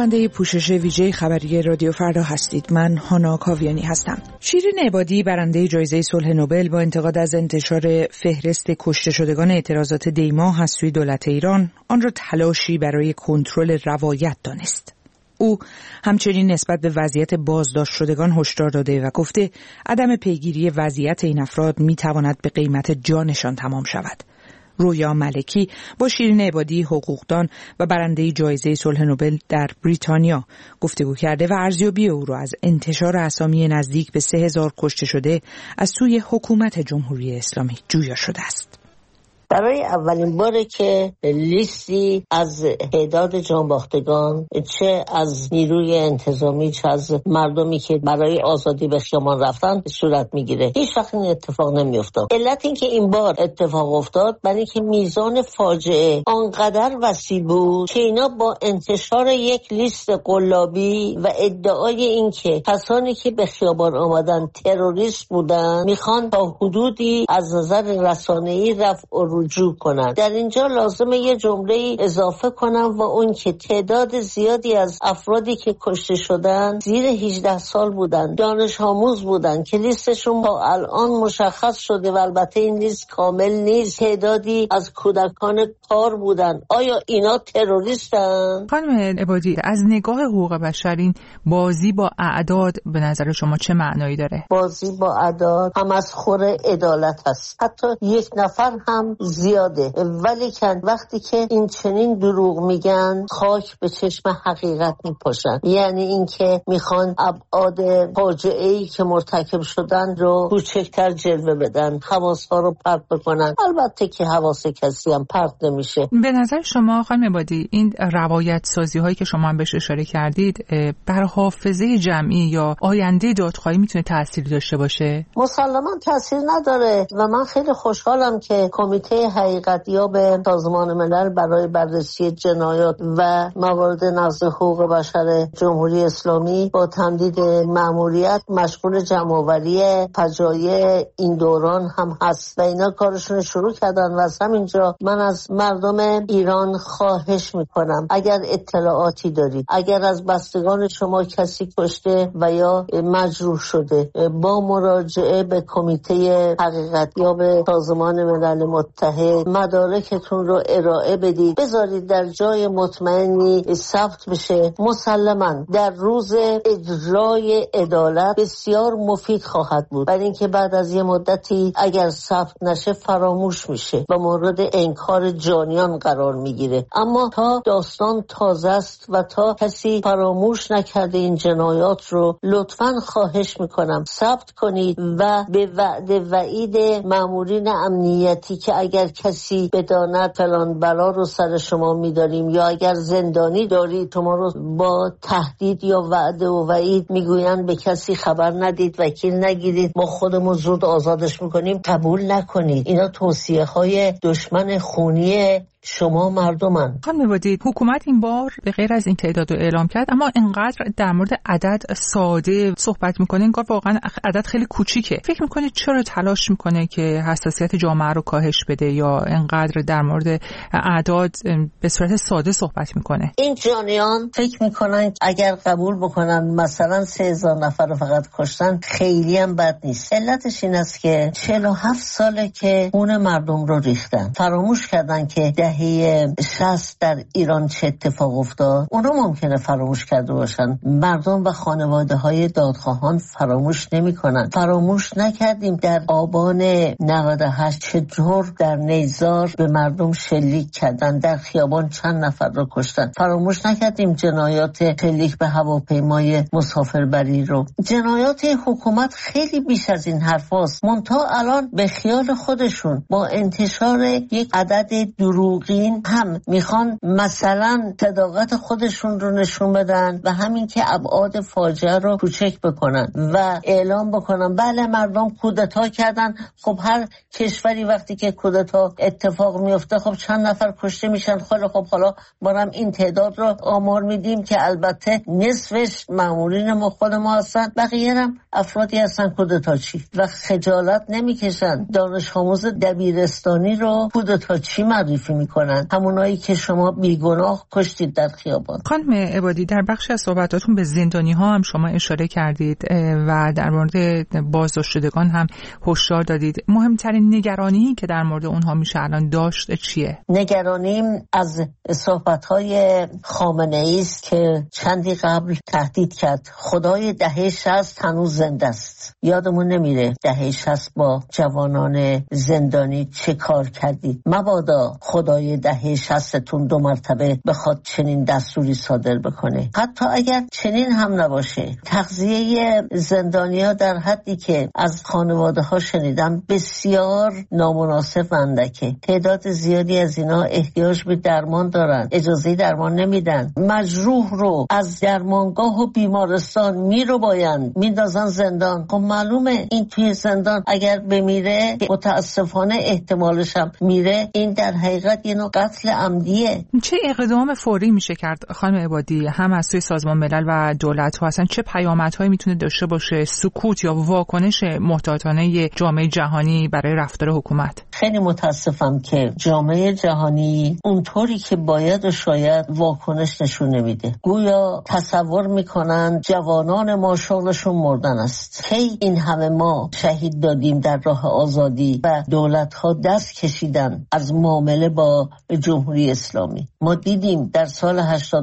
شنونده پوشش ویژه خبری رادیو فردا هستید. من هانا کاویانی هستم. شیرین عبادی برنده جایزه صلح نوبل با انتقاد از انتشار فهرست کشته شدگان اعتراضات دی‌ماه از سوی دولت ایران آن را تلاشی برای کنترل روایت دانست. او همچنین نسبت به وضعیت بازداشت شدگان هشدار داده و گفته عدم پیگیری وضعیت این افراد می‌تواند به قیمت جانشان تمام شود. رویا ملکی با شیرین عبادی حقوقدان و برنده جایزه صلح نوبل در بریتانیا گفتگو کرده و ارزیابی او را از انتشار اسامی نزدیک به 3000 کشته شده از سوی حکومت جمهوری اسلامی جویا شده است. برای اولین باره که لیستی از تعداد جانباختگان، چه از نیروی انتظامی چه از مردمی که برای آزادی به خیابان رفتن صورت میگیره. هیچ وقت این اتفاق نمیافتاد. علت این که این بار اتفاق افتاد برای اینکه میزان فاجعه آنقدر وسیع بود که اینا با انتشار یک لیست قلابی و ادعای این که کسانی که به خیابان آمدن تروریست بودن میخوان تا حدودی از نظر رسانه‌ای رفع رجوع کنند. در اینجا لازمه یه جمله اضافه کنم و اون که تعداد زیادی از افرادی که کشته شدن زیر 18 سال بودن، دانش آموز بودن که لیستشون با الان مشخص شده و البته این لیست کامل نیست. تعدادی از کودکان کار بودن. آیا اینا تروریستن؟ خانم عبادی، از نگاه حقوق بشر این بازی با اعداد به نظر شما چه معنایی داره؟ بازی با اعداد هم از خور عدالت هست. حتی یک نفر هم زیاده، ولی وقتی که این چنین دروغ میگن خاک به چشم حقیقت میپاشن. یعنی اینکه میخوان ابعاد فاجعه‌ای که مرتکب شدن رو کوچکتر جلوه بدن، حواس‌ها رو پرت بکنن. البته که حواس کسی هم پرت نمیشه. به نظر شما خانم عبادی این روایت سازی هایی که شما هم بهش اشاره کردید بر حافظه جمعی یا آینده دادخواهی میتونه تأثیری داشته باشه؟ مسلماً تأثیر نداره و من خیلی خوشحالم که کمیته حقیقتیاب سازمان ملل برای بررسی جنایات و موارد نقض حقوق بشر جمهوری اسلامی با تمدید مأموریت مشغول جمع‌آوری فجایع این دوران هم هست و اینا کارشون شروع کردن. و از همینجا من از مردم ایران خواهش میکنم اگر اطلاعاتی دارید، اگر از بستگان شما کسی کشته و یا مجروح شده، با مراجعه به کمیته حقیقتیاب سازمان ملل متحد مدارکتون رو ارائه بدید، بذارید در جای مطمئنی ثبت بشه. مسلماً در روز اجرای عدالت بسیار مفید خواهد بود، برای اینکه بعد از یه مدتی اگر ثبت نشه فراموش میشه و مورد انکار جانیان قرار میگیره. اما تا داستان تازه است و تا کسی فراموش نکرده این جنایات رو، لطفاً خواهش میکنم ثبت کنید و به وعد وعید مامورین امنیتی که اگر کسی بداند فلان بلا رو سر شما میداریم یا اگر زندانی دارید شما رو با تهدید یا وعده و وعید میگویند به کسی خبر ندید، وکیل نگیرید، ما خودمون زود آزادش میکنیم، قبول نکنید. اینا توصیه های دشمن خونی شما مردمن. خانم عبادی، حکومت این بار به غیر از این تعداد رو اعلام کرد اما اینقدر در مورد عدد ساده صحبت میکنه انگار واقعا عدد خیلی کوچیکه. فکر میکنه چرا تلاش میکنه که حساسیت جامعه رو کاهش بده یا اینقدر در مورد اعداد به صورت ساده صحبت میکنه؟ این جانیان فکر میکنن اگر قبول بکنن مثلا 3000 نفر رو فقط کشتن خیلی هم بد نیست. علتش این است که 47 ساله که خون مردم رو ریختن. فراموش کردن که دهه 60 در ایران چه اتفاق افتاد. اونا ممکنه فراموش کرده باشن، مردم و خانواده های دادخواهان فراموش نمی کنن. فراموش نکردیم در آبان 98 چطور در نیزار به مردم شلیک کردن، در خیابان چند نفر رو کشتن. فراموش نکردیم جنایات شلیک به هواپیمای مسافربری رو. جنایات حکومت خیلی بیش از این حرفاست. منتها الان به خیال خودشون با انتشار یک عدد دروغین هم میخوان مثلا صداقت خودشون رو نشون بدن و همین که ابعاد فاجعه رو کوچک بکنن و اعلام بکنن بله مردم کودتا کردن. خب هر کشوری وقتی که کودتا اتفاق میفته خب چند نفر کشته میشن. خب حالا ما این تعداد رو آمار میدیم که البته نصفش مامورین ما خود ما هستن، بقیه هم افرادی هستن کودتاچی و خجالت نمیکشن. دانش آموز دبیرستانی رو کودتاچی معرفی میکنن. میکنن، همونایی که شما بیگناه کشتید در خیابان. خانم عبادی، در بخشی از صحبتاتون به زندانی ها هم شما اشاره کردید و در مورد بازداشت شدگان هم هشدار دادید. مهمترین نگرانی که در مورد اونها میشه الان داشت چیه؟ نگرانیم از صحبت‌های خامنه‌ای است که چندی قبل تهدید کرد خدای دهه 60 هنوز زنده است. یادمون نمیره دهه 60 با جوانان زندانی چه کار کردید. مبادا خدای دهه 60تون 2 مرتبه بخواد چنین دستوری صادر بکنه. حتی اگر چنین هم نباشه، تغذیه زندانی‌ها در حدی که از خانواده‌ها شنیدم بسیار نامناسب و اندکه. تعداد زیادی از اینا احتیاج به درمان دارن، اجازه درمان نمیدن. مجروح رو از درمانگاه و بیمارستان میندازن زندان. خب معلومه این توی زندان اگر بمیره، متاسفانه احتمالش هم میره، این در حقیقت یه نوع قتل عمدیه. چه اقدام فوری میشه کرد خانم عبادی، هم از سوی سازمان ملل و دولت ها؟ اصلا چه پیامدهایی میتونه داشته باشه سکوت یا واکنش محتاطانه جامعه جهانی برای رفتار حکومت؟ خیلی متاسفم که جامعه جهانی اونطوری که باید و شاید واکنش نشون نمیده. گویا تصور میکنن جوانان ما شغلشون مردن است. کی این همه ما شهید دادیم در راه آزادی و دولت‌ها دست کشیدن از معامله با جمهوری اسلامی. ما دیدیم در سال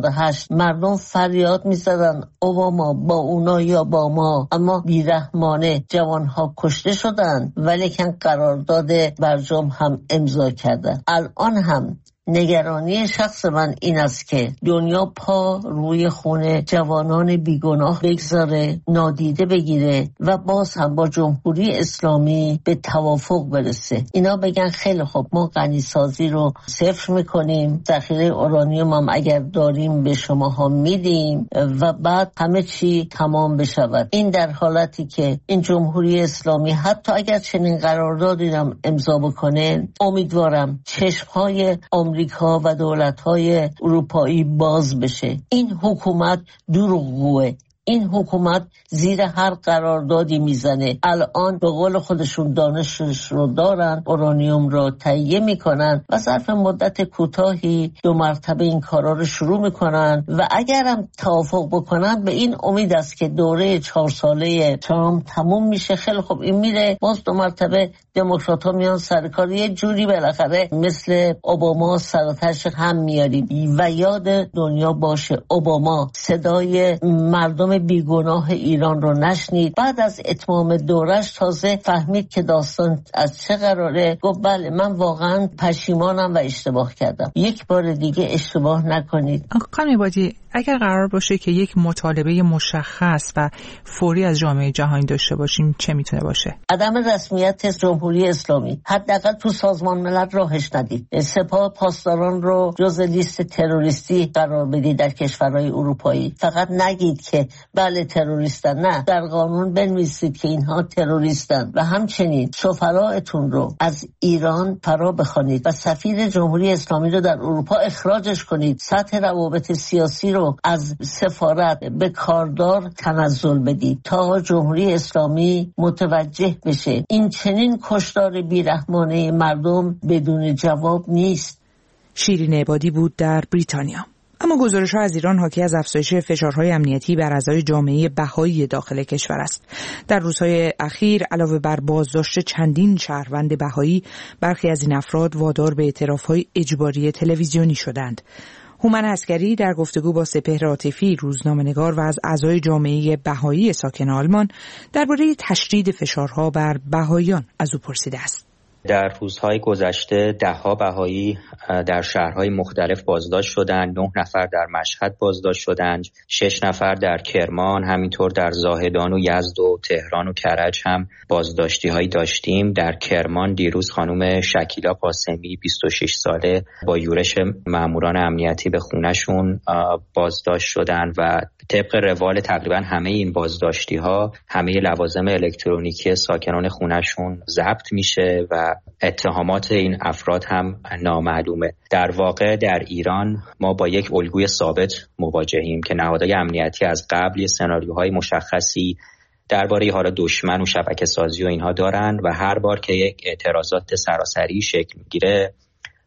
88 مردم فریاد میزدن اوباما با اونا یا با ما، اما بیرحمانه جوانها کشته شدن ولیکن قرارداد برجام هم امضا کردن. الان هم نگرانی شخص من این است که دنیا پا روی خون جوانان بیگناه بگذاره، نادیده بگیره و باز هم با جمهوری اسلامی به توافق برسه. اینا بگن خیلی خوب ما غنیسازی رو صفر میکنیم، ذخیره اورانیوم هم اگر داریم به شماها میدیم و بعد همه چی تمام بشود. این در حالتی که این جمهوری اسلامی حتی اگر چنین قراردادی هم امضا بکنه، امیدوارم چشمهای آمریکا و دولت‌های اروپایی باز بشه. این حکومت دروغگوه. این حکومت زیر هر قراردادی میزنه. الان به قول خودشون دانشش رو دارن، اورانیوم رو تهیه میکنن و ظرف مدت کوتاهی 2 مرتبه این کارا رو شروع میکنن و اگرم توافق بکنن به این امید است که دوره 4 ساله ترامپ تموم میشه. خیلی خب این میره، باز 2 مرتبه دموکرات‌ها میان سر کار، یه جوری بالاخره مثل اوباما سراتش هم میاریم. و یاد دنیا باشه اوباما صدای مردم بیگناه ایران رو نشنید. بعد از اتمام دورش تازه فهمید که داستان از چه قراره. گفت بله من واقعا پشیمانم و اشتباه کردم. یک بار دیگه اشتباه نکنید. خانم عبادی، اگر قرار باشه که یک مطالبه مشخص و فوری از جامعه جهانی داشته باشیم چه میتونه باشه؟ عدم رسمیت جمهوری اسلامی. حداقل تو سازمان ملل راهش ندید. سپاه پاسداران رو جز لیست تروریستی قرار بدید در کشورهای اروپایی. فقط نگید که بله تروریستن، نه، در قانون بنویسید که اینها تروریستن. و همچنین سفرائتون رو از ایران فرا بخوانید و سفیر جمهوری اسلامی رو در اروپا اخراجش کنید. سطح روابط سیاسی رو از سفارت به کاردار تنزل بدید تا جمهوری اسلامی متوجه بشه این چنین کشتار بیرحمانه مردم بدون جواب نیست. شیرین عبادی بود در بریتانیا. اما گزارش‌ها از ایران حاکی از افزایش فشارهای امنیتی بر اعضای جامعه بهایی داخل کشور است. در روزهای اخیر علاوه بر بازداشت چندین شهروند بهایی، برخی از این افراد وادار به اعتراف‌های اجباری تلویزیونی شدند. هومن عسکری در گفتگو با سپهر عاطفی روزنامه‌نگار و از اعضای جامعه بهایی ساکن آلمان درباره تشدید فشارها بر بهاییان از او پرسیده است. در روزهای گذشته 10 بهایی در شهرهای مختلف بازداشت شدند. 9 نفر در مشهد بازداشت شدند، 6 نفر در کرمان، همینطور در زاهدان و یزد و تهران و کرج هم بازداشتی هایی داشتیم. در کرمان دیروز خانم شکیلا قاسمی 26 ساله با یورش ماموران امنیتی به خونه‌شون بازداشت شدند و طبق روال تقریبا همه این بازداشتی ها همه لوازم الکترونیکی ساکنان خونه‌شون ضبط میشه و اتهامات این افراد هم نامعلومه. در واقع در ایران ما با یک الگوی ثابت مواجهیم که نهادهای امنیتی از قبل سناریوهای مشخصی درباره حالا دشمن و شبکه سازی و اینها دارن و هر بار که یک اعتراضات سراسری شکل میگیره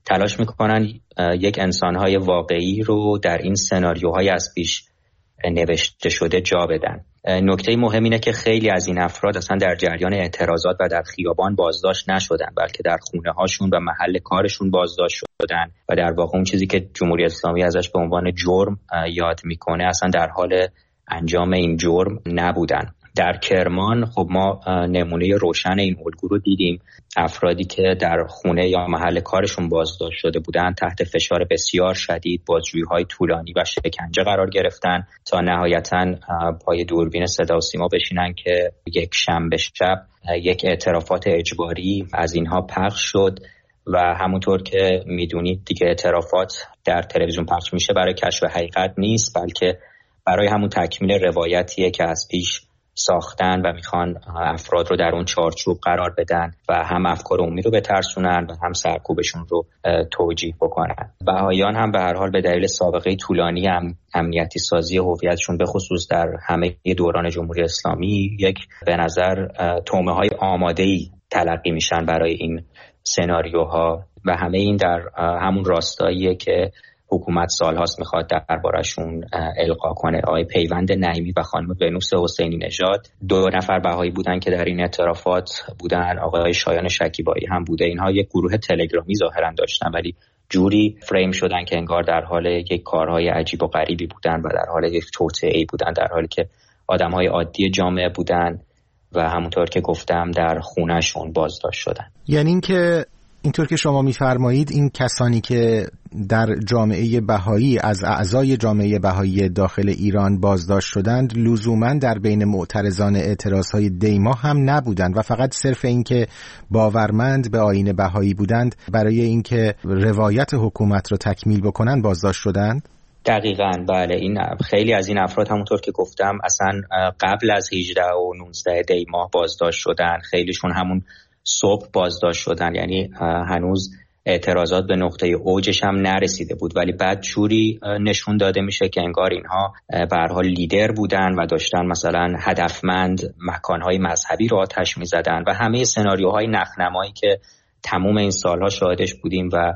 تلاش میکنن یک انسانهای واقعی رو در این سناریوهای از پیش نوشته شده جا بدن. نکته مهم اینه که خیلی از این افراد اصلا در جریان اعتراضات و در خیابان بازداشت نشدن، بلکه در خونه هاشون و محل کارشون بازداشت شدن و در واقع اون چیزی که جمهوری اسلامی ازش به عنوان جرم یاد میکنه اصلا در حال انجام این جرم نبودن. در کرمان خب ما نمونه روشن این الگو رو دیدیم. افرادی که در خونه یا محل کارشون بازداشت شده بودن تحت فشار بسیار شدید، بازجویی‌های طولانی و شکنجه قرار گرفتن تا نهایتاً پای دوربین صدا و سیما بشینن که یک شنبه شب یک اعترافات اجباری از اینها پخش شد و همونطور که میدونید دیگه اعترافات در تلویزیون پخش میشه برای کشف حقیقت نیست، بلکه برای همون تکمیل روایتیه که از پیش ساختن و میخوان افراد رو در اون چارچوب قرار بدن و هم افکار عمومی رو بترسونن و هم سرکوبشون رو توجیه بکنن. بهائیان هم به هر حال به دلیل سابقه طولانی امنیتی سازی هویتشون به خصوص در همه دوران جمهوری اسلامی یک به نظر تومه‌های آماده‌ای تلقی میشن برای این سناریوها و همه این در همون راستاییه که حکومت سالهاست میخواد دربارشون القا کنه. آقای پیوند نعیمی و خانم ونوس حسینی نژاد 2 نفر بهایی بودن که در این اعترافات بودن. آقای شایان شکیبایی هم بوده. اینها یک گروه تلگرامی ظاهرا داشتن ولی جوری فریم شدن که انگار در حال یک کارهای عجیب و غریبی بودن و در حال یک توطئه‌ای بودن، در حالی که آدمهای عادی جامعه بودن و همونطور که گفتم در خونهشون بازداشت شدن. یعنی اینکه اینطور که شما می‌فرمایید این کسانی که در جامعه بهایی از اعضای جامعه بهایی داخل ایران بازداشت شدند لزوماً در بین معترضان اعتراضهای دیما هم نبودند و فقط صرف این که باورمند به آیین بهایی بودند برای اینکه روایت حکومت را تکمیل بکنن بازداشت شدند؟ دقیقاً بله. این خیلی از این افراد همونطور که گفتم اصلا قبل از 18 و 19 دی ماه بازداشت شدن، خیلیشون همون صبح بازداشت شدن، یعنی هنوز اعتراضات به نقطه اوجش هم نرسیده بود ولی بعد جوری نشون داده میشه که انگار اینها به هر حال لیدر بودن و داشتن مثلا هدفمند مکانهای مذهبی رو آتش میزدن و همه سناریوهای نخنمایی که تموم این سالها شاهدش بودیم و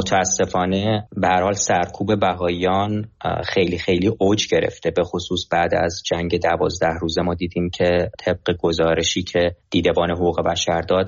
متاسفانه به هر حال سرکوب بهائیان خیلی خیلی اوج گرفته. به خصوص بعد از جنگ 12 روزه ما دیدیم که طبق گزارشی که دیدبان حقوق بشر داد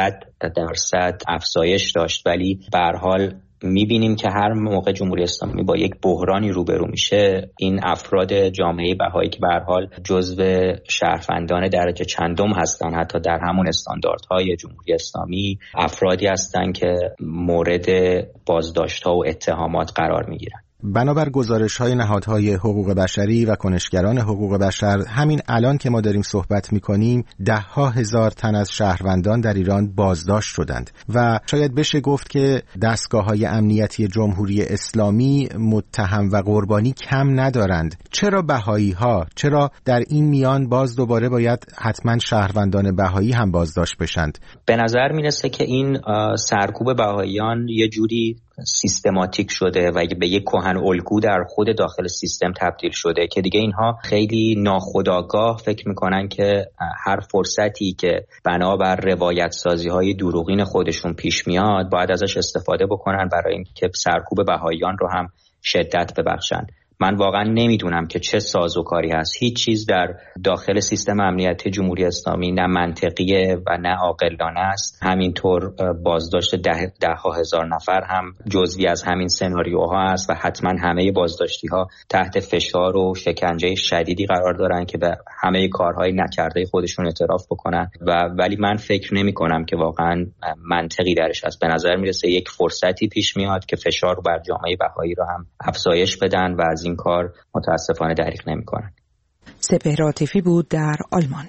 300% افزایش داشت، ولی به هر حال میبینیم که هر موقع جمهوری اسلامی با یک بحرانی روبرو میشه این افراد جامعه بهایی که به هر حال جزو شهروندان درجه چندم هستن حتی در همون استانداردهای جمهوری اسلامی، افرادی هستن که مورد بازداشت‌ها و اتهامات قرار میگیرن. بنابر گزارش‌های نهادهای حقوق بشری و کنشگران حقوق بشر همین الان که ما داریم صحبت می‌کنیم 10,000 تن از شهروندان در ایران بازداشت شدند و شاید بشه گفت که دستگاه‌های امنیتی جمهوری اسلامی متهم و قربانی کم ندارند. چرا بهایی‌ها؟ چرا در این میان باز دوباره باید حتما شهروندان بهایی هم بازداشت بشند؟ به نظر میرسه که این سرکوب بهاییان یه جوری سیستماتیک شده و به یک کهن الگو در خود داخل سیستم تبدیل شده که دیگه اینها خیلی ناخودآگاه فکر میکنن که هر فرصتی که بنابر روایت سازی های دروغین خودشون پیش میاد باید ازش استفاده بکنن برای اینکه سرکوب بهائیان رو هم شدت ببخشن. من واقعا نمیدونم که چه سازوکاری هست. هیچ چیز در داخل سیستم امنیتی جمهوری اسلامی نه منطقیه و نه عاقلانه است. همینطور بازداشت 10,000 نفر هم جزوی از همین سناریوها است و حتما همه بازداشتی ها تحت فشار و شکنجه شدیدی قرار دارن که به همه کارهای نکرده خودشون اعتراف بکنن ولی من فکر نمی کنم که واقعا منطقی درش هست. به نظر میرسه یک فرصتی پیش میاد که فشار رو بر جامعه بهایی رو هم افزایش بدن و از این کار متاسفانه دریغ نمی‌کنن. سپهر عاطفی بود در آلمان.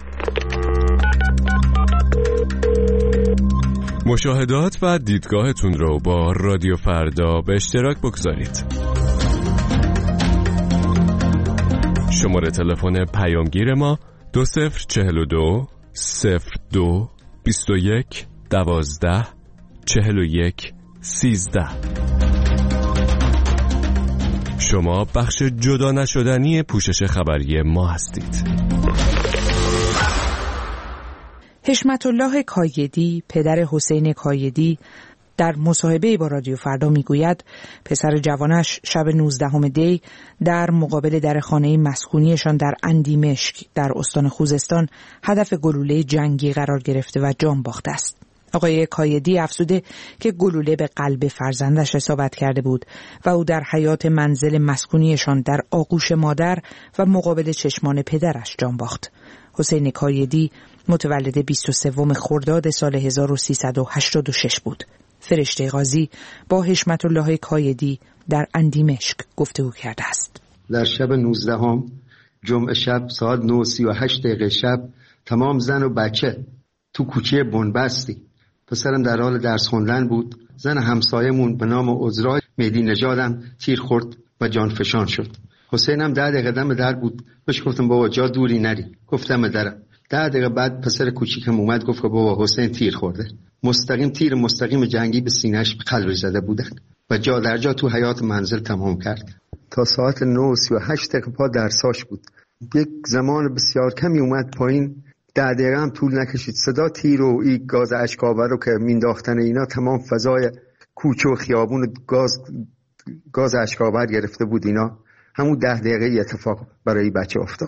مشاهدات و دیدگاهتون رو با رادیو فردا به اشتراک بگذارید. شماره تلفن پیامگیر ما 2042 02 21 12 41 13. شما بخش جدا نشدنی پوشش خبری ما هستید. حشمت الله کایدی، پدر حسین کایدی، در مصاحبه با رادیو فردا میگوید پسر جوانش شب 19 دی در مقابل در خانه مسکونیشان در اندیمشک در استان خوزستان هدف گلوله جنگی قرار گرفته و جان باخته است. آقای کایدی افزوده که گلوله به قلب فرزندش اصابت کرده بود و او در حیاط منزل مسکونیشان در آغوش مادر و مقابل چشمان پدرش جان باخت. حسین کایدی متولد 23 خرداد سال 1386 بود. فرشته غازی با حشمت الله کایدی در اندیمشک گفتگو کرده است. در شب 19 جمعه شب ساعت 9:38 شب تمام زن و بچه تو کوچه بنبستی. پسرم در حال درس خوندن بود. زن همسایمون به نام عذرا مهدی نژادم تیر خورد و جان فشان شد. حسینم 10 دقیقه دم در بود. بهش گفتم بابا جا دوری نری. گفتم درم. 10 دقیقه بعد پسر کوچیکم اومد گفت که بابا حسین تیر خورده. تیر مستقیم جنگی به سینه‌اش به قلبش زده بودن و جا در جا تو حیاط منزل تمام کرد. تا ساعت 9:38 پا درساش بود. یک زمان بسیار کمی اومد پایین. 10 دقیقه هم طول نکشید. صدا تیر و این گاز اشک‌آور رو که مینداختن اینا تمام فضای کوچه و خیابون گاز اشک‌آور گرفته بود. اینا همون 10 دقیقه اتفاق برای بچه افتاد.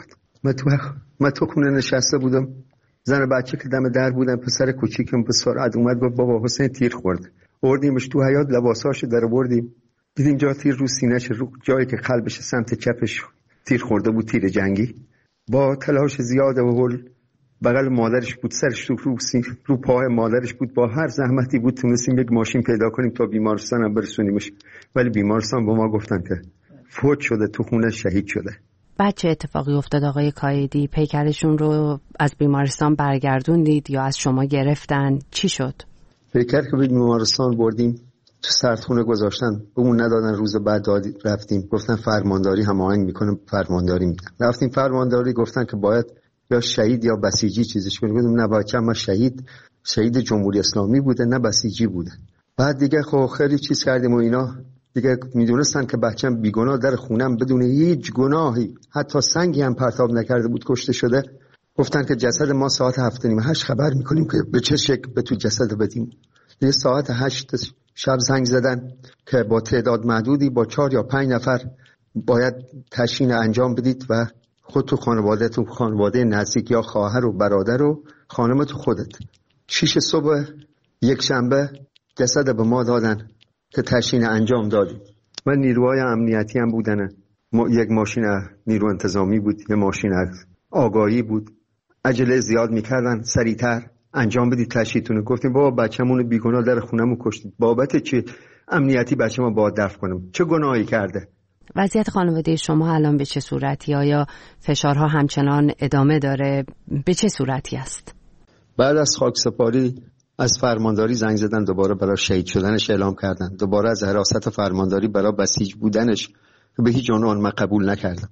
من تو خونه نشسته بودم. زن و بچه که دم در بودن. پسر کوچیکم به سرعت اومد گفت بابا حسین تیر خورد. بردیمش تو حیاط، لباساشو در آوردیم. دیدیم جا تیر رو سینه‌ش، رو جایی که قلبش سمت چپش تیر خورده بود، تیر جنگی. با تلاش زیاد و هول بغل مادرش بود، سرش رو پای مادرش بود. با هر زحمتی بود تونستیم یک ماشین پیدا کنیم تا بیمارستان هم برسونیمش. ولی بیمارستان با ما گفتن که فوت شده، تو خونه شهید شده. بعد چه اتفاقی افتاد آقای کایدی؟ پیکرشون رو از بیمارستان برگردوندید یا از شما گرفتن؟ چی شد؟ پیکر که به بیمارستان بردیم تو سردخونه گذاشتن، بهمون ندادن. روز بعد رفتیم گفتن فرمانداری هماهنگ میکنم، فرمانداری میدن. رفتیم فرمانداری، گفتن که باید یا شهید یا بسیجی چیزش کنیم. گفتم نه بچه‌م من شهید جمهوری اسلامی بوده، نه بسیجی بوده. بعد دیگه خب خیلی چیز کردیم و اینا دیگه میدونستن که بچه‌م بیگناه در خونم بدون هیچ گناهی، حتی سنگی هم پرتاب نکرده بود، کشته شده. گفتن که جسد ما ساعت 7:30 خبر میکنیم که به چه شکل به تو جسد بدیم. دیگه ساعت 8 شب زنگ زدن که با تعداد محدودی با 4 یا 5 نفر باید تشییع انجام بدید و خود تو خانواده نزدیک یا خواهر و برادر و خانم تو خودت. 6 صبح یک شنبه جسد به ما دادن که تشییع انجام دادیم. و نیروهای امنیتی هم بودن. یک ماشین نیرو انتظامی بود، یک ماشین آگاهی بود. عجله زیاد میکردن، سریعتر انجام بدید تشییعتون. گفتیم بابا بچه‌مون بیگناه در خونمون کشتید، بابت چه امنیتی بچه‌مون باید دفن کنیم؟ چه گناهی کرده؟ وضعیت خانواده شما الان به چه صورتی؟ آیا فشارها همچنان ادامه داره؟ به چه صورتی است؟ بعد از خاکسپاری از فرمانداری زنگ زدن، دوباره برای شهید شدنش اعلام کردن. دوباره از حراست فرمانداری برای بسیج بودنش به هیچ عنوان من قبول نکردم.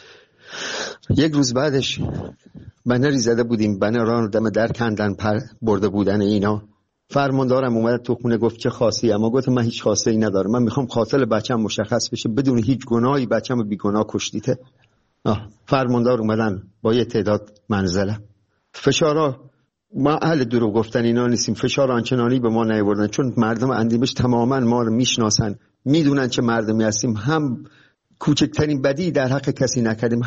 یک روز بعدش بنری زده بودیم، بنران دم در کندن برده بودن اینا. فرماندارم اومد تو خونه گفت چه خاصی؟ اما گفتم من هیچ خاصی ای ندارم، من میخوام قاتل بچه‌م مشخص بشه، بدون هیچ گناهی بچه‌مو بیگناه کشتیته. فرماندار اومدن با یه تعداد منزله. فشارا ما اهل دروغ گفتن اینا نیستیم، فشار آنچنانی به ما نیاوردن، چون مردم اندیمش تماما ما رو میشناسن، میدونن چه مردمی هستیم. هم کوچکترین بدی در حق کسی نکردیم.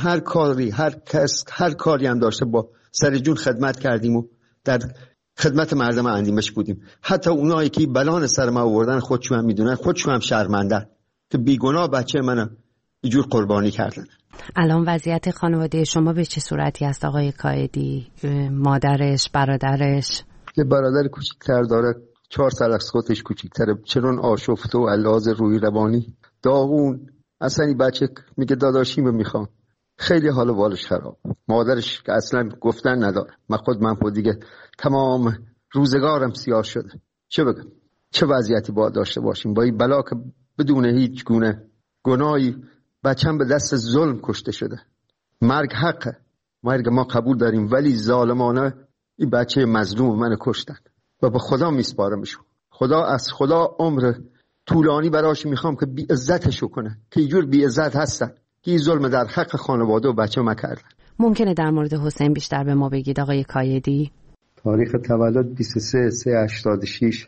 هر کاری هم داشته با سر جون خدمت کردیم و در خدمت مردم اندیمش بودیم. حتی اونایی که بلان سر ما آوردن خودشون هم میدونن، خودشون هم شرمنده که بیگناه بچه منو اینجور قربانی کردن. الان وضعیت خانواده شما به چه صورتی است آقای کایدی؟ مادرش، برادرش؟ یه برادر کوچیک‌تر داره، 4 سال از خودش کوچیک‌تره، چنون آشفته و علاوه روی روانی داغون. اصلا این بچه میگه داداشیمو میخوام. خیلی حال والش خراب. مادرش که اصلا گفتن نداره. من خود دیگه تمام روزگارم سیاه شده. چه بگم؟ چه وضعیتی باید داشته باشیم با این بلا که بدون هیچ گونه گناهی بچه‌م به دست ظلم کشته شده. مرگ حقه، مرگ ما قبول داریم، ولی ظالمانه این بچه مظلوم من کشتن و به خدا میسپارمشون. از خدا عمر طولانی براش میخوام که بی عزتشو کنه، که اینجور بی عزت هستن که این ظلم در حق خانواده و بچه ما کردن. ممکنه در مورد حسین بیشتر به ما بگید آقای کایدی؟ تاریخ تولد 23/3/86،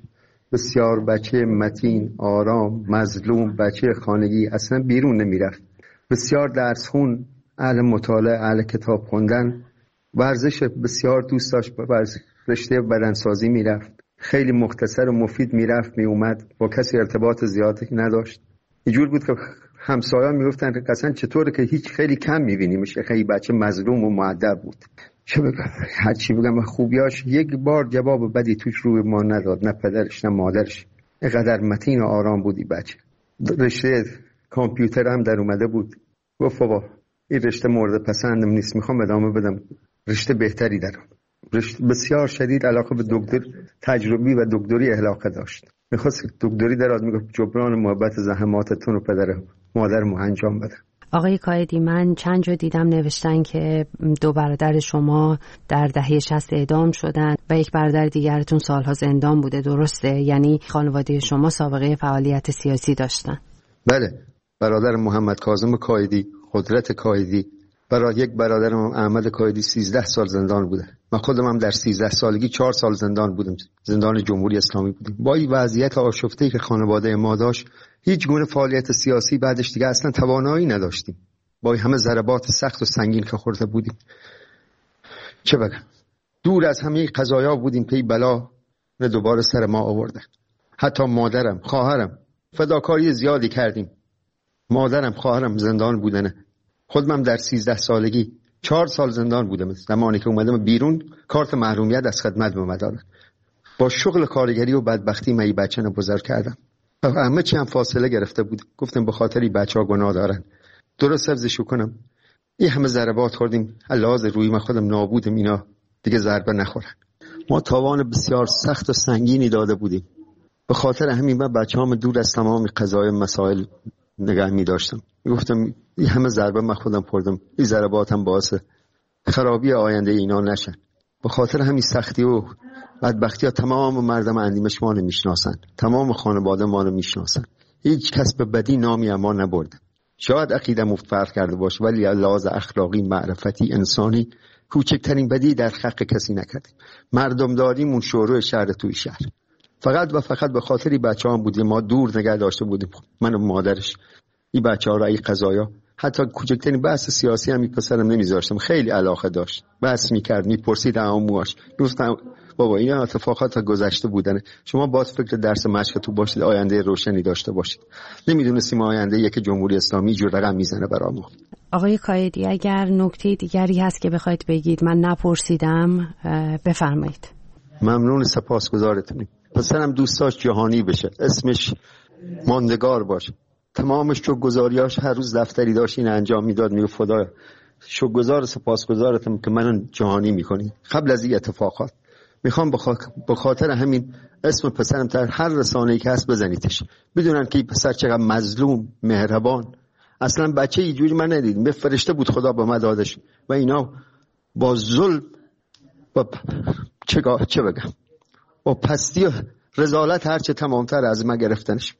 بسیار بچه متین، آرام، مظلوم، بچه خانگی اصلا بیرون نمیرفت. بسیار درس خون، اهل مطالعه، اهل کتاب خوندن، ورزش بسیار دوست داشت، رشته بدنسازی میرفت. خیلی مختصر و مفید میرفت میومد، با کسی ارتباط زیادی نداشت. اینجور بود که همسایه‌ها میگفتن که اصلا چطوره که هیچ خیلی کم میبینیمش. خیلی بچه مظلوم و مؤدب بود. چه بگم، هر چی بگم خوبیاش یک بار جواب بدی توش روی ما نداد، نه پدرش نه مادرش. اینقدر متین و آرام بودی بچه. رشته کامپیوتر هم در اومده بود. گفت بابا این رشته مورد پسندم نیست، میخوام ادامه بدم رشته بهتری دارم. رشته بسیار شدید علاقه به دکتر تجربی و دکتری علاقه داشت. میخواست دکتری درات، میگفت جبران محبت زحماتتون و پدر مادرمو انجام بده. آقای کایدی، من چند جا دیدم نوشتن که 2 برادر شما در دهه 60 اعدام شدن و یک برادر دیگرتون سالها زندان بوده، درسته؟ یعنی خانواده شما سابقه فعالیت سیاسی داشتن؟ بله، برادر محمد کاظم کایدی، قدرت کایدی، برای یک برادرم احمد کایدی 13 سال زندان بوده. من خودم هم در 13 سالگی 4 سال زندان بودم، زندان جمهوری اسلامی بودیم. با این وضعیت آشفته‌ای که خانواده ما داشت، هیچ گونه فعالیت سیاسی بعدش دیگه اصلا توانایی نداشتیم. با همه ضربات سخت و سنگین که خورده بودیم، چه بگم، دور از همه قضایا بودیم که بلا رو دوباره سر ما آوردن. حتی مادرم، خواهرم فداکاری زیادی کردیم. مادرم، خواهرم زندان بودن. خودم در 13 سالگی 4 سال زندان بودم. زمانی که اومدم بیرون کارت محرومیت از خدمت به من دادن. با شغل کارگری و بدبختی من این بچه رو بزرگ کردم. همه چی هم فاصله گرفته بود. گفتم به خاطر این بچه‌ها گناه دارن، درست حفظشو کنم. این همه ضربات خوردیم، لحاظ روی من خودم نابودم، اینا دیگه ضربه نخورن. ما تاوان بسیار سخت و سنگینی داده بودیم. به خاطر همین من بچه‌هام دور از تمام قضایا مسائل نگاه می داشتم. گفتم این همه ضربه من خودم خوردم، این ضرباتم باعث خرابی آینده اینا نشن. به خاطر همین سختی و بدبختی ها تمام مردم اندیمش ما رو میشناسن، تمام خانواده ما رو میشناسن. هیچ کس به بدی نامی ما نبرده. شاید عقیده‌مون فرق کرده باشه، ولی لحاظ اخلاقی، معرفتی، انسانی کوچکترین بدی در حق کسی نکردیم. مردم داریمون شورای شهر توی شهر. فقط و فقط به خاطر بچه‌هام بودیم، ما دور نگه داشته بودیم، من و مادرش این بچه‌ها را، این قضایا، حتی کوچکترین بحث سیاسی هم پسرم نمیذاشتم. خیلی علاقه داشت، بحث میکرد، میپرسید عموش. گفتم بابا این اتفاقات گذشته بودن، شما باید فکر درس مشق تو باشید، آینده روشنی داشته باشید. نمیدونستیم آینده یک جمهوری اسلامی جور رقم میزنه برای ما. آقای کایدی، اگر نکته دیگری هست که بخواید بگید، من نپرسیدم، بفرمایید. ممنون، سپاسگزارتونم. پسرم دوست داشت جهانی بشه، اسمش ماندگار باشه. تمام شکرگزاریاش هر روز دفتری داشت این انجام میداد. میگه خدا شکرگزار، سپاسگزارتم که منو جهانی میکنی. قبل از این اتفاقات میخوام به خاطر همین اسم پسرم در هر رسانه‌ای که هست بزنیدش، بدونن که این پسر چقدر مظلوم، مهربان. اصلا بچه اینجوری من ندیدم، به فرشته بود خدا به من دادش و اینا با ظلم با چه بگم، با پستی و رذالت هرچه تمامتر از من گرفتنش.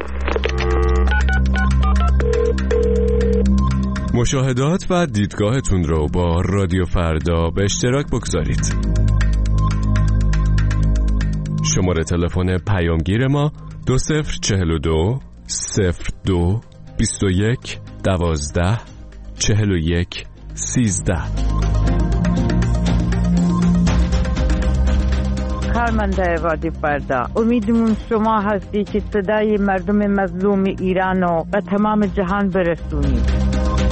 مشاهدات و دیدگاهتون رو با رادیو فردا به اشتراک بگذارید. شماره تلفن پیامگیر ما 2042 02 21 12 41 13. کارمنده رادیو فردا، امیدمون شما هستی که صدای مردم مظلوم ایران و تمام جهان برسونید.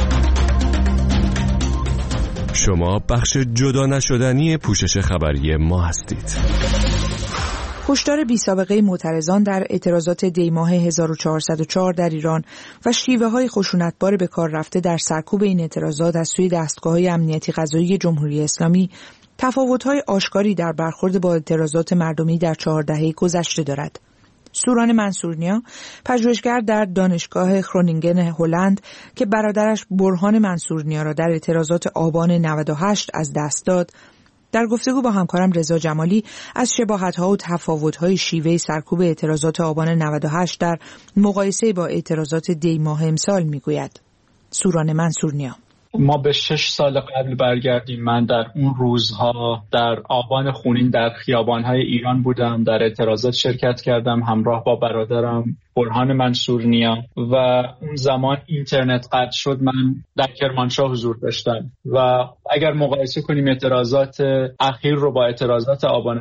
شما بخش جدا نشدنی پوشش خبری ما هستید. کشتار بی سابقه معترضان در اعتراضات دیماه 1404 در ایران و شیوه‌های خشونتبار به کار رفته در سرکوب این اعتراضات از سوی دستگاه‌های امنیتی قضایی جمهوری اسلامی تفاوت‌های آشکاری در برخورد با اعتراضات مردمی در 4 دهه گذشته دارد. سوران منصورنیا، پژوهشگر در دانشگاه خرونینگن هلند که برادرش برهان منصورنیا را در اعتراضات آبان 98 از دست داد، در گفتگو با همکارم رضا جمالی از شباهت‌ها و تفاوت‌های شیوه سرکوب اعتراضات آبان 98 در مقایسه با اعتراضات دی ماه امسال می‌گوید. سوران منصورنیا: ما به 6 سال قبل برگردیم. من در اون روزها در آبان خونین در خیابان‌های ایران بودم، در اعتراضات شرکت کردم همراه با برادرم برهان منصور نیا و اون زمان اینترنت قطع شد. من در کرمانشاه حضور داشتم و اگر مقایسه کنیم اعتراضات اخیر رو با اعتراضات آبان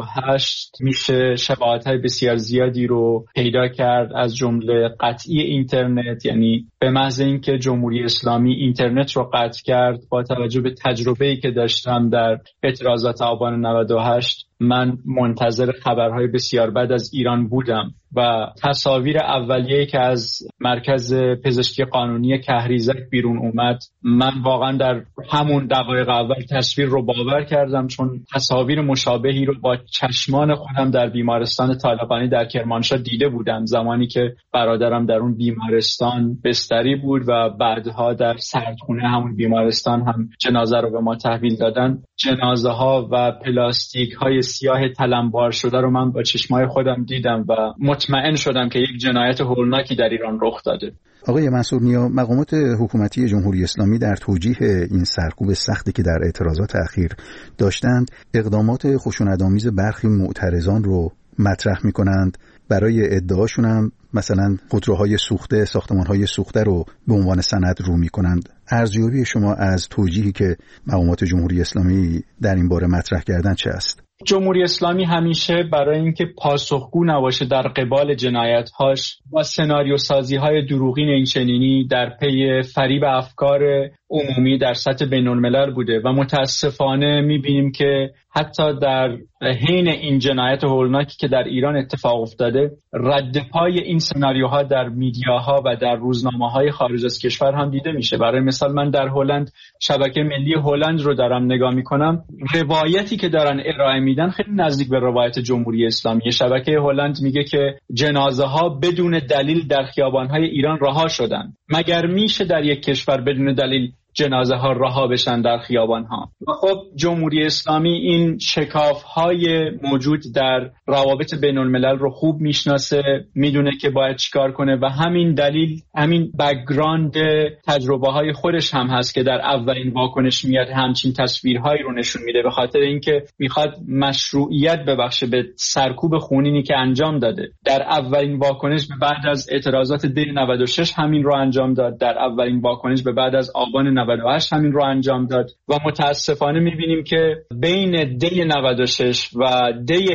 98 میشه شباهت‌های بسیار زیادی رو پیدا کرد، از جمله قطعی اینترنت، یعنی به محض اینکه جمهوری اسلامی اینترنت رو قطع کرد با توجه به تجربه‌ای که داشتم در اعتراضات آبان 98 من منتظر خبرهای بسیار بد از ایران بودم و تصاویر اولیه‌ای که از مرکز پزشکی قانونی کهریزک بیرون اومد من واقعا در همون دقایق اول تصویر رو باور کردم، چون تصاویر مشابهی رو با چشمان خودم در بیمارستان طالقانی در کرمانشاه دیده بودم زمانی که برادرم در اون بیمارستان بستری بود و بعدها در سردخونه همون بیمارستان هم جنازه رو به ما تحویل دادن. جنازه ها و پلاستیک های سیاه تلمبار شده رو من با چشمای خودم دیدم و مطمئن شدم که یک جنایت هولناکی در ایران رخ داده. آقای منصور نیا، مقامات حکومتی جمهوری اسلامی در توجیه این سرکوب سختی که در اعتراضات اخیر داشتند اقدامات خشونت‌آمیز برخی معترضان رو مطرح می‌کنند. برای ادعاشون هم مثلا خودروهای سوخته، ساختمان‌های سوخته رو به عنوان سند رو می‌کنند. ارزیابی شما از توجیهی که مقامات جمهوری اسلامی در این باره مطرح کردن چه است؟ جمهوری اسلامی همیشه برای اینکه پاسخگو نباشه در قبال جنایت‌هاش با سناریو سازی‌های دروغین اینچنینی در پی فریب افکار عمومی در سطح بین‌الملل بوده و متاسفانه می‌بینیم که حتی در حین این جنایت هولناکی که در ایران اتفاق افتاده رد پای این سناریوها در میدیاها و در روزنامه‌های خارج از کشور هم دیده میشه. برای مثال من در هلند شبکه ملی هلند رو دارم نگاه میکنم، روایتی که دارن ارائه میدن خیلی نزدیک به روایت جمهوری اسلامی. شبکه هلند میگه که جنازه ها بدون دلیل در خیابان‌های ایران رها شدن. مگر میشه در یک کشور بدون دلیل جنازه ها رها بشن در خیابان ها؟ و خب جمهوری اسلامی این شکاف های موجود در روابط بین الملل رو خوب میشناسه، میدونه که باید چیکار کنه و همین دلیل، همین بک‌گراند تجربه های خودش هم هست که در اولین واکنش میاد همچین تصویرهایی رو نشون میده، به خاطر اینکه میخواد مشروعیت ببخشه به سرکوب خونینی که انجام داده. در اولین واکنش به بعد از اعتراضات دی 96 همین رو انجام داد، در اولین واکنش به بعد از آبان 98 همین رو انجام داد و متاسفانه میبینیم که بین دی 96 و دی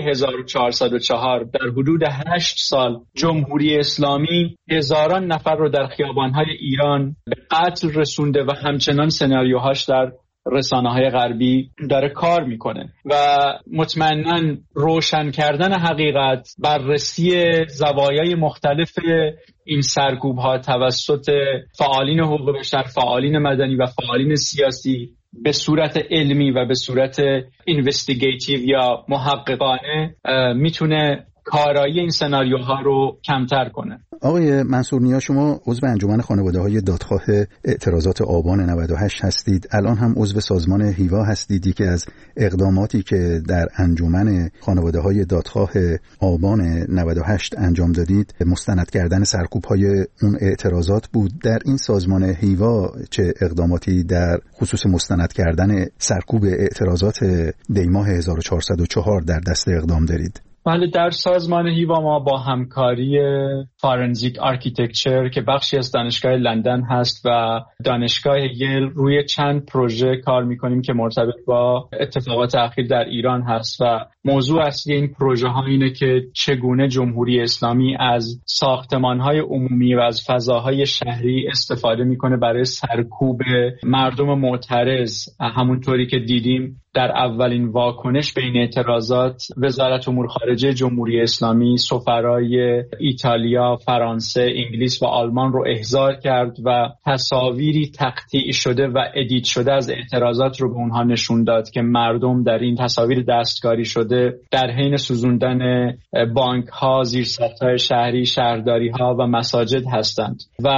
1404 در حدود 8 سال جمهوری اسلامی هزاران نفر رو در خیابان‌های ایران به قتل رسونده و همچنان سناریوهاش در رسانه‌های غربی داره کار میکنه و مطمئناً روشن کردن حقیقت، بررسی زوایای مختلف این سرکوب‌ها توسط فعالین حقوق بشر، فعالین مدنی و فعالین سیاسی به صورت علمی و به صورت اینوستیگیتیو یا محققانه میتونه کارایی این سناریوها رو کمتر کنه. آقای منصور نیا، شما عضو انجمن خانواده‌های دادخواه اعتراضات آبان 98 هستید. الان هم عضو سازمان هیوا هستید که از اقداماتی که در انجمن خانواده‌های دادخواه آبان 98 انجام دادید مستند کردن سرکوب‌های اون اعتراضات بود. در این سازمان هیوا چه اقداماتی در خصوص مستند کردن سرکوب اعتراضات دیماه 1404 در دست اقدام دارید؟ بله، در سازمان هیوا ما با همکاری فارنزیک آرکیتکچر که بخشی از دانشگاه لندن هست و دانشگاه ییل روی چند پروژه کار میکنیم که مرتبط با اتفاقات اخیر در ایران هست و موضوع اصلی این پروژه ها اینه که چگونه جمهوری اسلامی از ساختمان‌های عمومی و از فضاهای شهری استفاده میکنه برای سرکوب مردم معترض. همونطوری که دیدیم در اولین واکنش به این اعتراضات وزارت امور خارجه جمهوری اسلامی سفرای ایتالیا، فرانسه، انگلیس و آلمان رو احضار کرد و تصاویری تقطیع شده و ادیت شده از اعتراضات رو به اونها نشون داد که مردم در این تصاویر دستکاری شده در حین سوزوندن بانک ها، زیرساخت‌های شهری، شهرداری ها و مساجد هستند و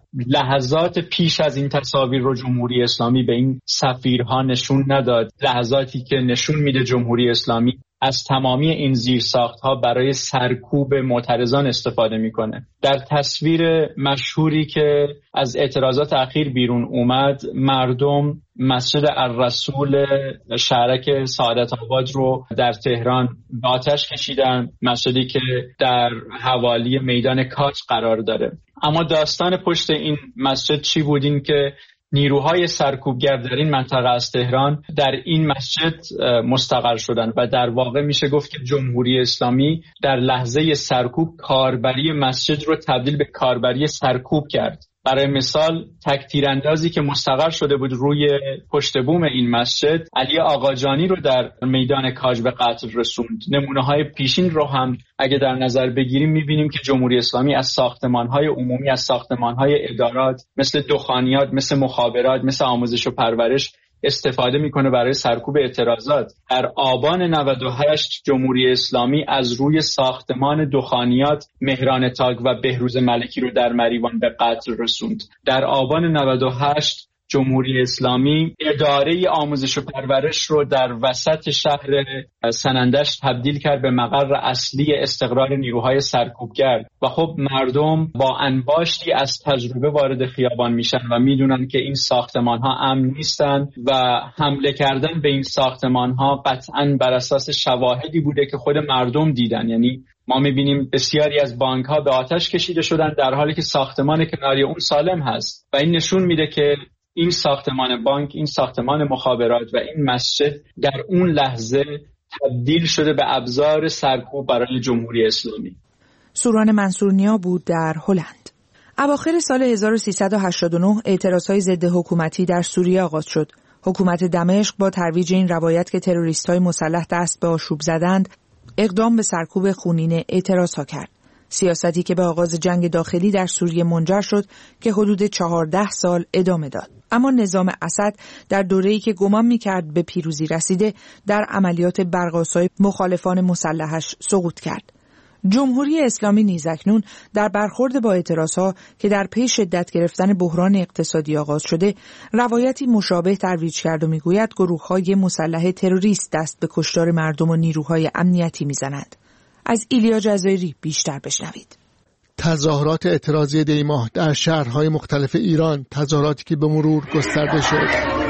لحظات پیش از این تصاویر رو جمهوری اسلامی به این سفیرها نشون نداد. لحظاتی که نشون میده جمهوری اسلامی از تمامی این زیرساخت‌ها برای سرکوب معترضان استفاده میکنه. در تصویر مشهوری که از اعتراضات اخیر بیرون اومد، مردم مسجد الرسول شهرک سعادت آباد رو در تهران به آتش کشیدن، مسجدی که در حوالی میدان کاج قرار داره. اما داستان پشت این مسجد چی بود؟ این که نیروهای سرکوبگر در این منطقه از تهران در این مسجد مستقر شدن و در واقع میشه گفت که جمهوری اسلامی در لحظه سرکوب کاربری مسجد رو تبدیل به کاربری سرکوب کرد. برای مثال تک تیراندازی که مستقر شده بود روی پشت بوم این مسجد، علی آقاجانی رو در میدان کاج به قتل رسوند. نمونه‌های پیشین رو هم اگه در نظر بگیریم می‌بینیم که جمهوری اسلامی از ساختمان‌های عمومی، از ساختمان‌های ادارات مثل دخانیات، مثل مخابرات، مثل آموزش و پرورش استفاده میکنه برای سرکوب اعتراضات. در آبان 98 جمهوری اسلامی از روی ساختمان دخانیات مهران تاگ و بهروز ملکی رو در مریوان به قتل رسوند. در آبان 98 جمهوری اسلامی اداره آموزش و پرورش رو در وسط شهر سنندج تبدیل کرد به مقر اصلی استقرار نیروهای سرکوبگر و خب مردم با انباشتی از تجربه وارد خیابان میشن و میدونن که این ساختمان ها امن نیستن و حمله کردن به این ساختمان ها قطعاً بر اساس شواهدی بوده که خود مردم دیدن. یعنی ما میبینیم بسیاری از بانک ها به آتش کشیده شدن در حالی که ساختمان کناری اون سالم هست و این نشون میده که این ساختمان بانک، این ساختمان مخابرات و این مسجد در اون لحظه تبدیل شده به ابزار سرکوب برای جمهوری اسلامی. سوران منصورنیا بود در هلند. اواخر سال 1389 اعتراضهای ضد حکومتی در سوریه آغاز شد. حکومت دمشق با ترویج این روایت که تروریست‌های مسلح دست به آشوب زدند، اقدام به سرکوب خونین اعتراضها کرد. سیاستی که به آغاز جنگ داخلی در سوریه منجر شد که حدود 14 سال ادامه داد. اما نظام اسد در دوره‌ای که گمان می‌کرد به پیروزی رسیده، در عملیات برق‌آسای مخالفان مسلحش سقوط کرد. جمهوری اسلامی نیز اکنون در برخورد با اعتراضها که در پی شدت گرفتن بحران اقتصادی آغاز شده، روایتی مشابه ترویج کرد و می‌گوید گروه‌های مسلح تروریست دست به کشتار مردم و نیروهای امنیتی می‌زنند. از ایلیا جزایری بیشتر بشنوید. تظاهرات اعتراضی دیماه در شهرهای مختلف ایران، تظاهراتی که به مرور گسترده شد.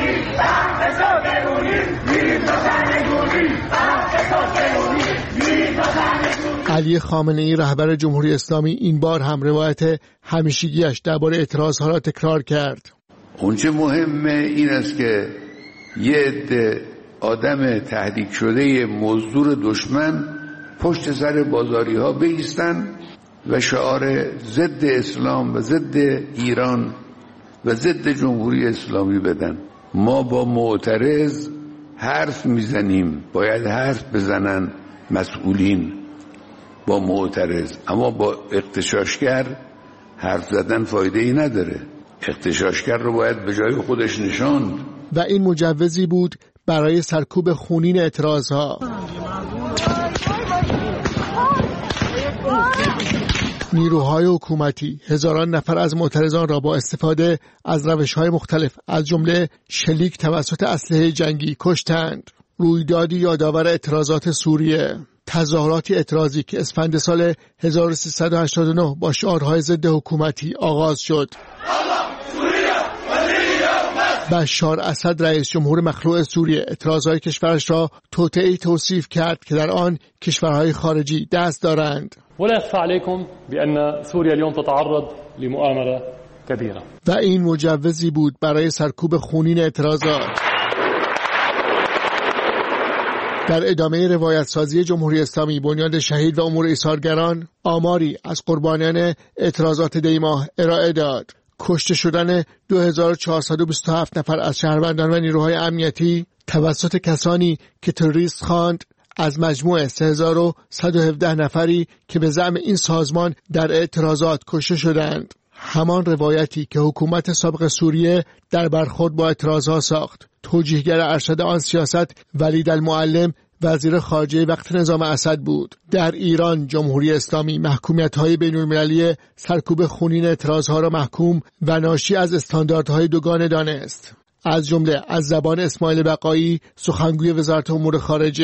علی خامنه‌ای رهبر جمهوری اسلامی این بار هم روایت همیشگیش درباره اعتراضها را تکرار کرد. اونچه مهمه این است که یه عده آدم تهدید شده مزدور دشمن پشت سر بازاری ها بایستن و شعار ضد اسلام و ضد ایران و ضد جمهوری اسلامی بدن. ما با معترض حرف میزنیم، باید حرف بزنن مسئولین با معترض، اما با اغتشاشگر حرف زدن فایده ای نداره. اغتشاشگر رو باید به جای خودش نشاند. و این مجوزی بود برای سرکوب خونین اعتراضها. نیروهای حکومتی هزاران نفر از معترضان را با استفاده از روش‌های مختلف از جمله شلیک توسط اسلحه جنگی کشتند. رویدادی یادآور اعتراضات سوریه، تظاهراتی اعتراضی که اسفند سال 1389 با شعارهای ضد حکومتی آغاز شد. بشار اسد رئیس جمهور مخلوع سوریه اعتراضهای کشورش را توطئه‌ای توصیف کرد که در آن کشورهای خارجی دست دارند. ولا يخفى عليكم بأن سوريا اليوم تتعرض لمؤامرة كبيرة. و این مجوزی بود برای سرکوب خونین اعتراضات. در ادامه روایت سازی جمهوری اسلامی، بنیاد شهید و امور ایثارگران آماری از قربانیان اعتراضات دیماه ارائه داد. کشته شدن 2427 نفر از شهروندان و نیروهای امنیتی توسط کسانی که تروریست خواند از مجموع 3117 نفری که به زعم این سازمان در اعتراضات کشته شدند. همان روایتی که حکومت سابق سوریه در برخورد با اعتراضها ساخت. توجیهگر ارشد آن سیاست ولید المعلم وزیر خارجه وقت نظام اسد بود. در ایران جمهوری اسلامی محکومیت‌های بین‌المللی سرکوب خونین اعتراضها را محکوم و ناشی از استانداردهای دوگانه دانست. از جمله از زبان اسماعیل بقایی سخنگوی وزارت امور خارجه.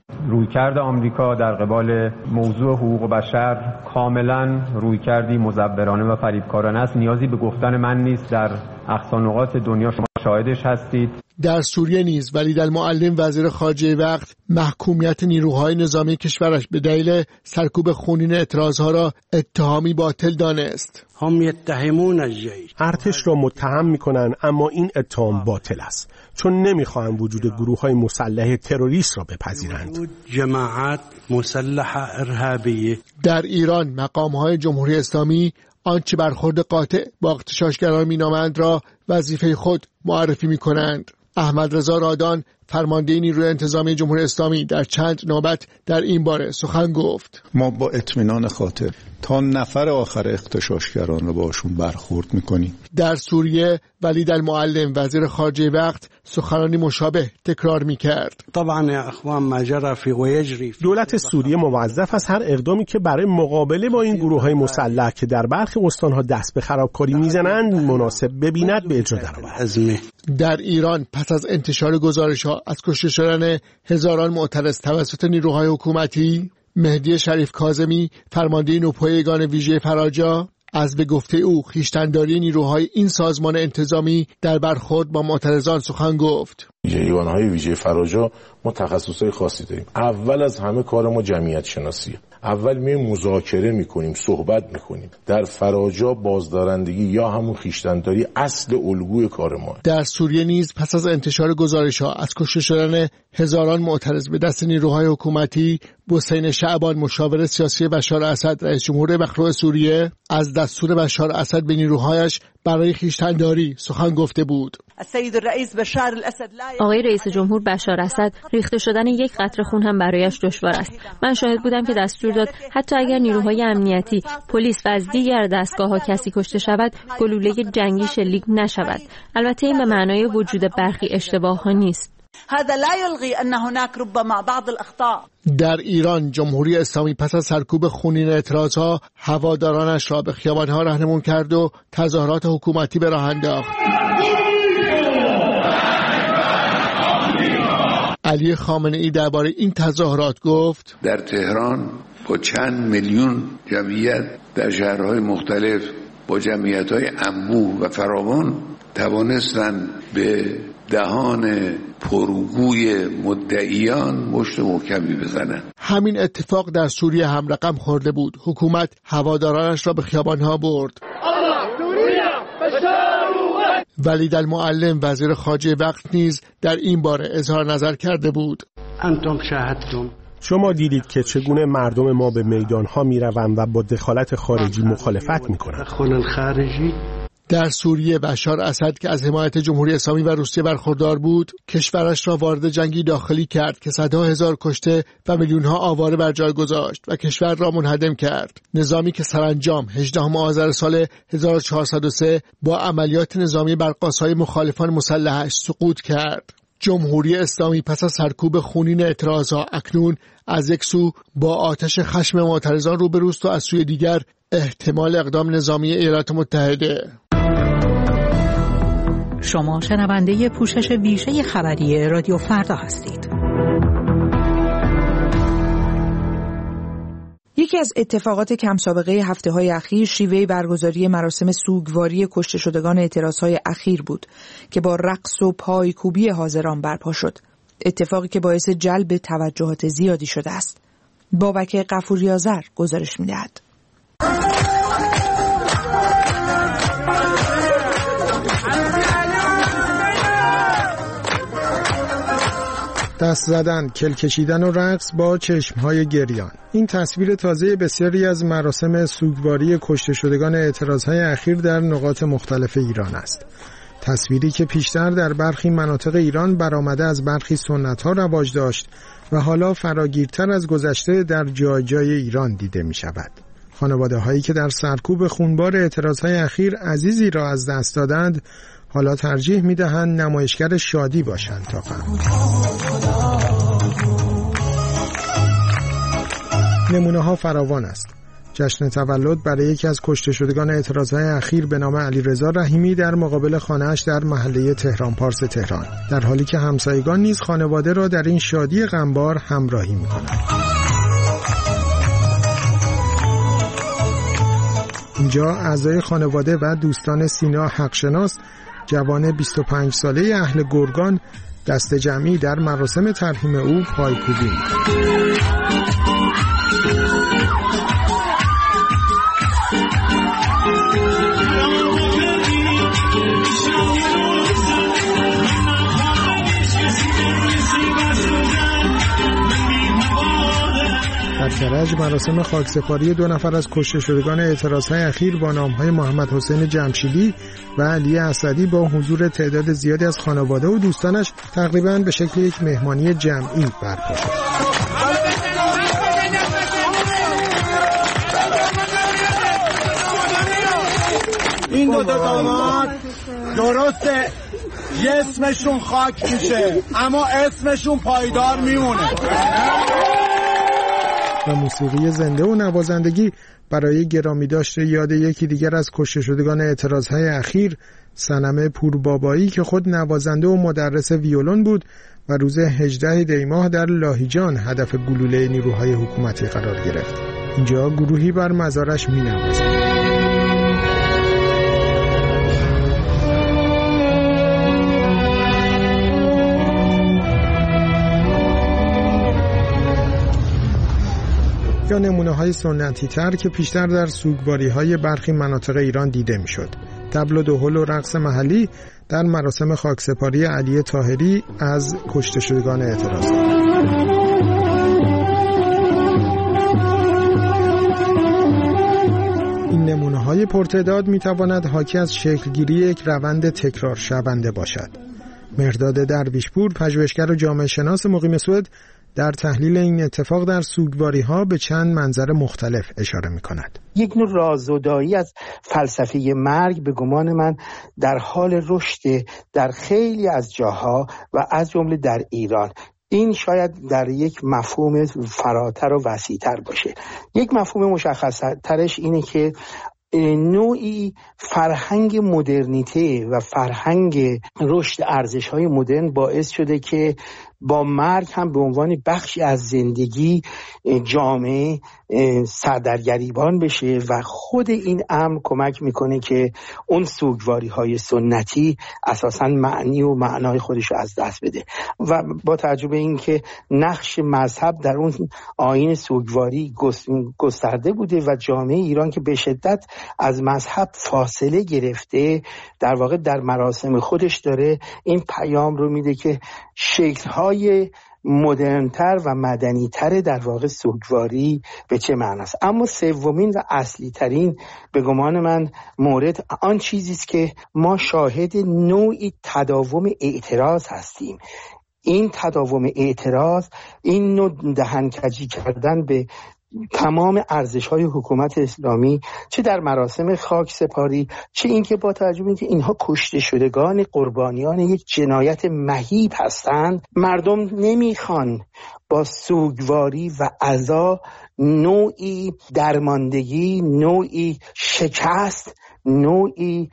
رویکرد آمریکا در قبال موضوع حقوق بشر کاملا رویکردی مزورانه و فریبکارانه است. نیازی به گفتن من نیست، در اقصانقاط دنیا شما شاهدش هستید. در سوریه نیز ولیدالمعلم وزیر خارجه وقت محکومیت نیروهای نظامی کشورش به دلیل سرکوب خونین اعتراضها را اتهامی باطل دانست. هم یتهمون الجیش، ارتش را متهم می‌کنند، اما این اتهام باطل است، چون نمی‌خواهند وجود گروه‌های مسلح تروریست را بپذیرند. جماعات مسلحه ارهابیه. در ایران مقام‌های جمهوری اسلامی آنچه برخورد قاطع با اغتشاشگران مینامند را وظیفه خود معرفی می‌کنند. احمد رضا رادان فرمانده نیروی انتظامی جمهوری اسلامی در چند نوبت در این باره سخن گفت. ما با اطمینان خاطر تا نفر آخر اغتشاشگران را باشون برخورد میکنیم. در سوریه ولیدالمعلم وزیر خارجه وقت سخنانی مشابه تکرار میکرد. طبعا یا اخوان ما جرى فی و یجری. دولت سوریه موظف است هر اقدامی که برای مقابله با این گروه‌های مسلح که در برخی استان‌ها دست به خرابکاری میزنند مناسب ببیند به اجرا درآورد. در ایران پس از انتشار گزارش‌ها از کشته شدن هزاران معترض توسط نیروهای حکومتی، مهدی شریف کاظمی فرمانده نوپای یگان ویژه فراجا از به گفته او خویشتن‌داری نیروهای این سازمان انتظامی در برخورد با معترضان سخن گفت. یگانهای ویژه فراجا ما تخصصهای خاصی داریم. اول از همه کار ما جمعیت شناسیه. اول می مذاکره میکنیم، صحبت میکنیم. در فراجا بازدارندگی یا همون خویشتن‌داری اصل الگوی کار ما. در سوریه نیز پس از انتشار گزارش‌ها از کشته شدن هزاران معترض به دست نیروهای حکومتی، حسین شعبان مشاور سیاسی بشار اسد رئیس جمهور مخلوع سوریه از دستور بشار اسد به نیروهایش برای خویشتن‌داری سخن گفته بود. آقای رئیس جمهور بشار اسد ریخته شدن یک قطره خون هم برایش دشوار است. من شاهد بودم که دستور داد حتی اگر نیروهای امنیتی، پلیس و از دیگر دستگاه‌ها کسی کشته شود، گلوله جنگی شلیک نشود. البته این به معنای وجود برخی اشتباه‌ها نیست. هذا لا يلغي أن هناك ربما بعض الأخطاء. در ایران جمهوری اسلامی پس از سرکوب خونین اعتراضها هوادارانش را به خیابان‌ها راهنمون کرد و تظاهرات حکومتی به راه انداخت. علی خامنه‌ای درباره این تظاهرات گفت: در تهران با چند میلیون جمعیت در شهرهای مختلف با جمعیت‌های انبوه و فراوان توانستند به دهان پرگوی مدعیان مشت محکمی بزنند. همین اتفاق در سوریه هم رقم خورده بود. حکومت هوادارانش را به خیابان‌ها برد. ولیدالمعلم وزیر خارجه وقت نیز در این باره اظهار نظر کرده بود. انتم شاهدتم، شما دیدید که چگونه مردم ما به میدان‌ها می‌روند و با دخالت خارجی مخالفت می‌کنند. در سوریه بشار اسد که از حمایت جمهوری اسلامی و روسیه برخوردار بود، کشورش را وارد جنگی داخلی کرد که صدها هزار کشته و میلیون‌ها آواره بر جای گذاشت و کشور را منهدم کرد. نظامی که سرانجام 18 آذر سال 1403 با عملیات نظامی بر قاسای مخالفان مسلحش سقوط کرد. جمهوری اسلامی پس از سرکوب خونین اعتراضها اکنون از یک سو با آتش خشم معترضان روبروست و از سوی دیگر احتمال اقدام نظامی ایالات متحده. شما شنونده پوشش ویژه خبری رادیو فردا هستید. یکی از اتفاقات کم سابقه هفته‌های اخیر شیوه برگزاری مراسم سوگواری کشته شدگان اعتراضهای اخیر بود که با رقص و پایکوبی حاضران برپا شد. اتفاقی که باعث جلب توجهات زیادی شده است. بابک غفوری‌آذر گزارش می‌دهد. دست زدن، کل کشیدن و رقص با چشمهای گریان. این تصویر تازه بسیاری از مراسم سوگواری کشته شدگان اعتراضهای اخیر در نقاط مختلف ایران است. تصویری که پیشتر در برخی مناطق ایران برآمده از برخی سنت‌ها رواج داشت و حالا فراگیرتر از گذشته در جای جای ایران دیده می شود. خانواده هایی که در سرکوب خونبار اعتراضهای اخیر عزیزی را از دست دادند، حالا ترجیح می دهند نمایشگر شادی باشند تا غم. نمونه ها فراوان است. جشن تولد برای یکی از کشته شدگان اعتراضهای اخیر به نام علیرضا رحیمی در مقابل خانه‌اش در محله تهران پارس تهران، در حالی که همسایگان نیز خانواده را در این شادی غمبار همراهی می‌کنند. اینجا اعضای خانواده و دوستان سینا حقشناس، جوان 25 ساله اهل گرگان، دست جمعی در مراسم ترحیم او پایکوبی می‌کنند. در کرج مراسم خاکسپاری 2 نفر از کشته شدگان اعتراضهای اخیر با نام‌های محمد حسین جمشیدی و علی اسدی با حضور تعداد زیادی از خانواده و دوستانش تقریباً به شکل یک مهمانی جمعی برپا شد. این دو داماد درسته جسمشون خاک میشه اما اسمشون پایدار میمونه. و موسیقی زنده و نوازندگی برای گرامی داشته یاد یکی دیگر از کشته شدگان اعتراضهای اخیر، صنم پوربابایی که خود نوازنده و مدرس ویولون بود و روز 18 دی ماه در لاهیجان هدف گلوله نیروهای حکومتی قرار گرفت. اینجا گروهی بر مزارش می‌نوازند. یا نمونه‌های سنتی تر که پیشتر در سوگواری‌های برخی مناطق ایران دیده می‌شد. طبل و دهل و رقص محلی در مراسم خاکسپاری علی طاهری از کشته شدگان اعتراضات. این نمونه‌های پرتعداد می‌تواند حاکی از شکلگیری یک روند تکرار شونده باشد. مهرداد درویشپور، پژوهشگر و جامعه شناس مقیم سوئد، در تحلیل این اتفاق در سوگواری‌ها به چند منظر مختلف اشاره می‌کند. یک نوع رازودایی از فلسفه مرگ به گمان من در حال رشد در خیلی از جاها و از جمله در ایران. این شاید در یک مفهوم فراتر و وسیع‌تر باشه. یک مفهوم مشخص‌ترش اینه که نوعی فرهنگ مدرنیته و فرهنگ رشد ارزش‌های مدرن باعث شده که با مرگ هم به عنوان بخشی از زندگی جامعه سردرگریبان بشه و خود این امر کمک میکنه که اون سوگواری‌های سنتی اساساً معنی و معنای خودش رو از دست بده و با توجه به این که نقش مذهب در اون آیین سوگواری گسترده بوده و جامعه ایران که به شدت از مذهب فاصله گرفته، در واقع در مراسم خودش داره این پیام رو میده که شکل‌های مدرن‌تر و مدنی‌تر در واقع سوگواری به چه معناست. اما سومین و اصلی ترین به گمان من مورد آن چیزی است که ما شاهد نوعی تداوم اعتراض هستیم. این تداوم اعتراض، این نوع دهنکجی کردن به تمام ارزش‌های حکومت اسلامی، چه در مراسم خاک سپاری، چه اینکه با توجه به اینکه اینها کشته شدگان قربانیان یک جنایت مهیب هستند، مردم نمیخوان با سوگواری و عزا نوعی درماندگی، نوعی شکست، نوعی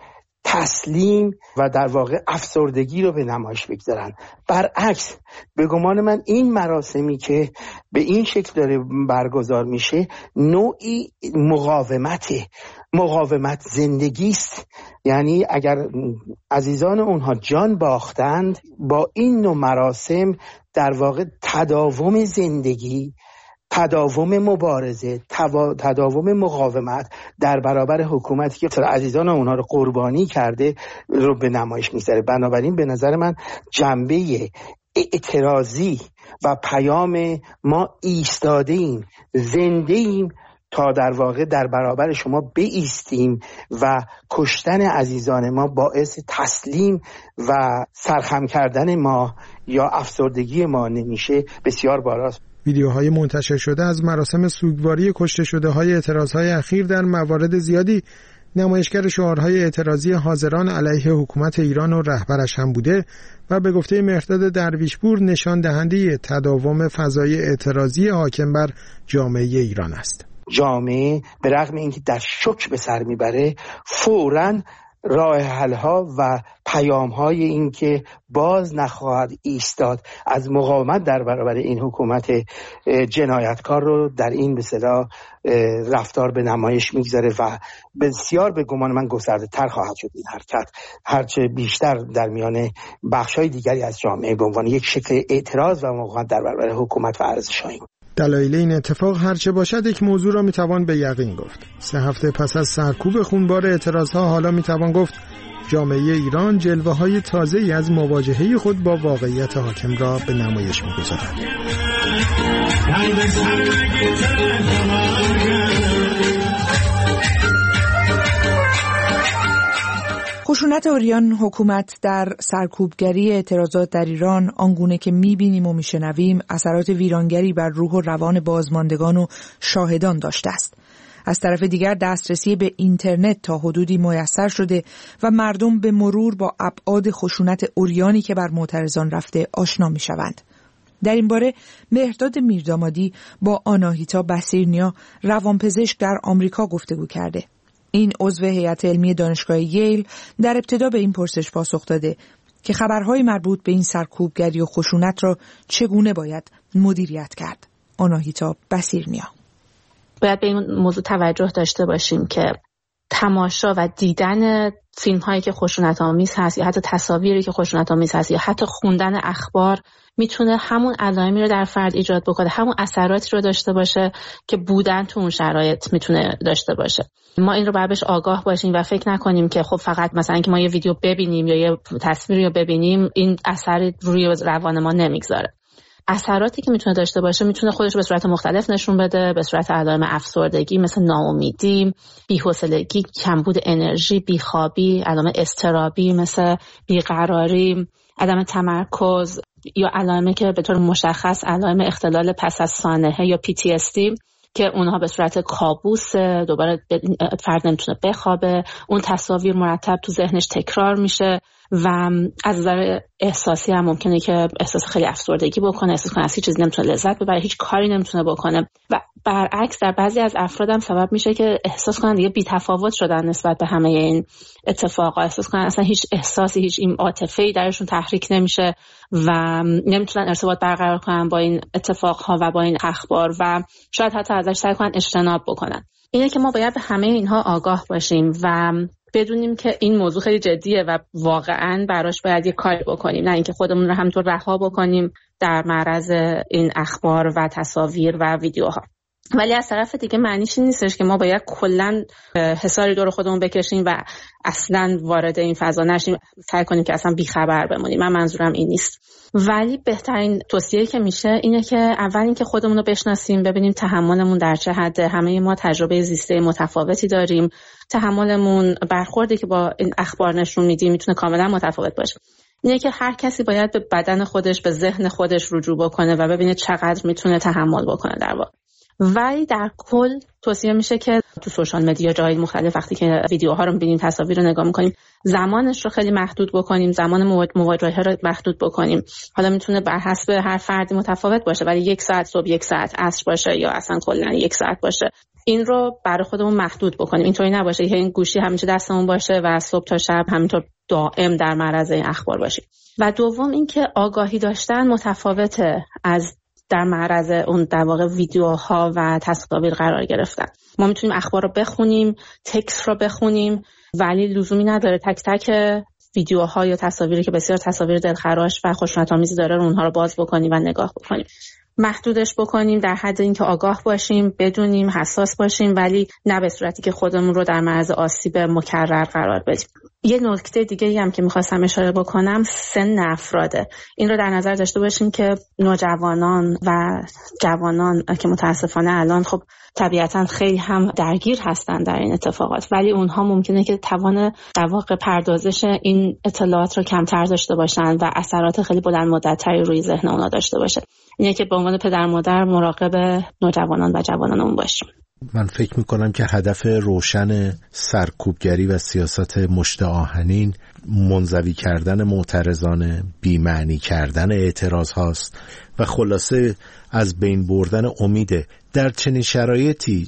تسلیم و در واقع افسردگی رو به نمایش بگذارن. برعکس به گمان من این مراسمی که به این شکل داره برگزار میشه نوعی مقاومت زندگی است. یعنی اگر عزیزان اونها جان باختند، با این نوع مراسم در واقع تداوم زندگی، تداوم مبارزه، تداوم مقاومت در برابر حکومتی که عزیزان اونها رو قربانی کرده رو به نمایش می‌گذاره. بنابراین به نظر من جنبه اعتراضی و پیام ما ایستاده ایم، زنده ایم تا در واقع در برابر شما بایستیم و کشتن عزیزان ما باعث تسلیم و سرخم کردن ما یا افسردگی ما نمیشه، بسیار باراست. ویدیوهای منتشر شده از مراسم سوگواری کشته شده‌های اعتراضهای اخیر در موارد زیادی نمایشگر شعارهای اعتراضی حاضران علیه حکومت ایران و رهبرش هم بوده و به گفته مهرداد درویشپور نشان دهنده تداوم فضای اعتراضی حاکم بر جامعه ایران است. جامعه به رغم اینکه در شوک به سر میبره فوراً راه حل‌ها و پیام‌های این که باز نخواهد ایستاد از مقاومت در برابر این حکومت جنایتکار رو در این به اصطلاح رفتار به نمایش میگذاره و بسیار به گمان من گسترده‌تر خواهد شد این حرکت هرچه بیشتر در میان بخش‌های دیگری از جامعه به عنوان یک شکل اعتراض و مقاومت در برابر حکومت و ارزش‌های دلایل این اتفاق هرچه باشد یک موضوع را میتوان به یقین گفت. 3 هفته پس از سرکوب خونبار اعتراضها حالا میتوان گفت جامعه ایران جلوه‌های تازه‌ای از مواجهه خود با واقعیت حاکم را به نمایش می‌گذارد. خشونت عریان حکومت در سرکوبگری اعتراضات در ایران آنگونه که می‌بینیم و می‌شنویم اثرات ویرانگری بر روح و روان بازماندگان و شاهدان داشته است. از طرف دیگر دسترسی به اینترنت تا حدودی میسر شده و مردم به مرور با ابعاد خشونت عریانی که بر معترضان رفته آشنا می‌شوند. در این باره مهرداد میردامادی با آناهیتا بصیرنیا روانپزشک در آمریکا گفتگو کرده. این عضو هیئت علمی دانشگاه ییل در ابتدا به این پرسش پاسخ داده که خبرهای مربوط به این سرکوبگری و خشونت را چگونه باید مدیریت کرد. آناهیتا بصیرنیا: باید به این موضوع توجه داشته باشیم که تماشا و دیدن فیلم هایی که خشونت آمیز هست یا حتی تصاویری که خشونت آمیز هست یا حتی خوندن اخبار میتونه همون علائمی رو در فرد ایجاد بکنه، همون اثراتی رو داشته باشه که بودن تو اون شرایط میتونه داشته باشه. ما این رو باید بهش آگاه باشیم و فکر نکنیم که خب فقط مثلا که ما یه ویدیو ببینیم یا یه تصویری رو ببینیم این اثری روی روان ما نمیگذاره. اثراتی که میتونه داشته باشه میتونه خودش به صورت مختلف نشون بده، به صورت علائم افسردگی مثل ناامیدی، بی‌حوصلگی، کمبود انرژی، بیخوابی، علائم اضطرابی مثل بیقراری، عدم تمرکز، یا علائمی که به طور مشخص علائم اختلال پس از سانحه یا PTSD که اونها به صورت کابوس، دوباره فرد نمیتونه بخوابه، اون تصاویر مرتب تو ذهنش تکرار میشه و از نظر احساسی هم ممکنه که احساس خیلی افسردگی بکنه، احساس کنه از هیچ چیزی نمیتونه لذت ببره، هیچ کاری نمیتونه بکنه و برعکس در بعضی از افراد هم سبب میشه که احساس کنن دیگه بی‌تفاوت شدن نسبت به همه این اتفاقا، احساس کنن اصلا هیچ احساسی، هیچ این عاطفه‌ای درشون تحریک نمیشه و نمیتونن ارتباط برقرار کنن با این اتفاقها و با این اخبار و شاید حتی ازش سعی کنن اجتناب بکنن. اینه که ما باید به همه اینها آگاه باشیم و بدونیم که این موضوع خیلی جدیه و واقعاً براش باید یه کاری بکنیم، نه اینکه خودمون رو همینطور رها بکنیم در معرض این اخبار و تصاویر و ویدیوها. ولی از طرف دیگه معنیش این نیستش که ما باید کلاً حصاری دور خودمون بکشیم و اصلاً وارد این فضا نشیم، سعی کنیم که اصلا بیخبر بمونیم. من منظورم این نیست. ولی بهترین توصیه‌ای که میشه اینه که اول اینکه خودمون رو بشناسیم، ببینیم تحملمون در چه حده. همه ما تجربه زیسته متفاوتی داریم، تحملمون، برخوردی که با این اخبار نشون میدیم میتونه کاملا متفاوت باشه. اینه که هر کسی باید به بدن خودش، به ذهن خودش رجوع بکنه و ببینه چقدر میتونه تحمل بکنه در واقع. ولی در کل توصیه میشه که تو سوشال مدیا جای مختلف وقتی که ویدیوها رو می‌بینیم، تصاویر رو نگاه می‌کنیم، زمانش رو خیلی محدود بکنیم، زمان مواجهه رو محدود بکنیم. حالا میتونه بر حسب هر فردی متفاوت باشه، ولی 1 ساعت صبح، 1 ساعت عصر باشه یا اصلا کلا 1 ساعت باشه. این رو برای خودمون محدود بکنیم. اینطوری نباشه که این گوشی همیشه دستمون باشه و صبح تا شب همینطور دائم در معرض این اخبار باشیم. و دوم اینکه آگاهی داشتن متفاوته از در معرض اون در واقع ویدیوها و تصاویر قرار گرفتن. ما میتونیم اخبار رو بخونیم، تکست رو بخونیم، ولی لزومی نداره تک تک ویدیوها یا تصاویری که بسیار تصاویر دلخراش و خشونت‌آمیزی داره رو اونها رو باز بکنیم و نگاه بکنیم. محدودش بکنیم در حد اینکه آگاه باشیم، بدونیم، حساس باشیم، ولی نه به صورتی که خودمون رو در معرض آسیب مکرر قرار بدیم. یه نکته دیگه‌ای هم که می‌خواستم اشاره بکنم سن افراده. این رو در نظر داشته باشیم که نوجوانان و جوانان که متاسفانه الان خب طبیعتاً خیلی هم درگیر هستن در این اتفاقات، ولی اونها ممکنه که توان در واقع پردازش این اطلاعات رو کمتر داشته باشن و اثرات خیلی بلند مدت‌تری روی ذهن اونها داشته باشه. اینه که به عنوان پدر مادر مراقب نوجوانان و جوانانمون باشیم. من فکر میکنم که هدف روشن سرکوبگری و سیاست مشت آهنین منزوی کردن معترضان، بی‌معنی کردن اعتراض هاست و خلاصه از بین بردن امیده. در چنین شرایطی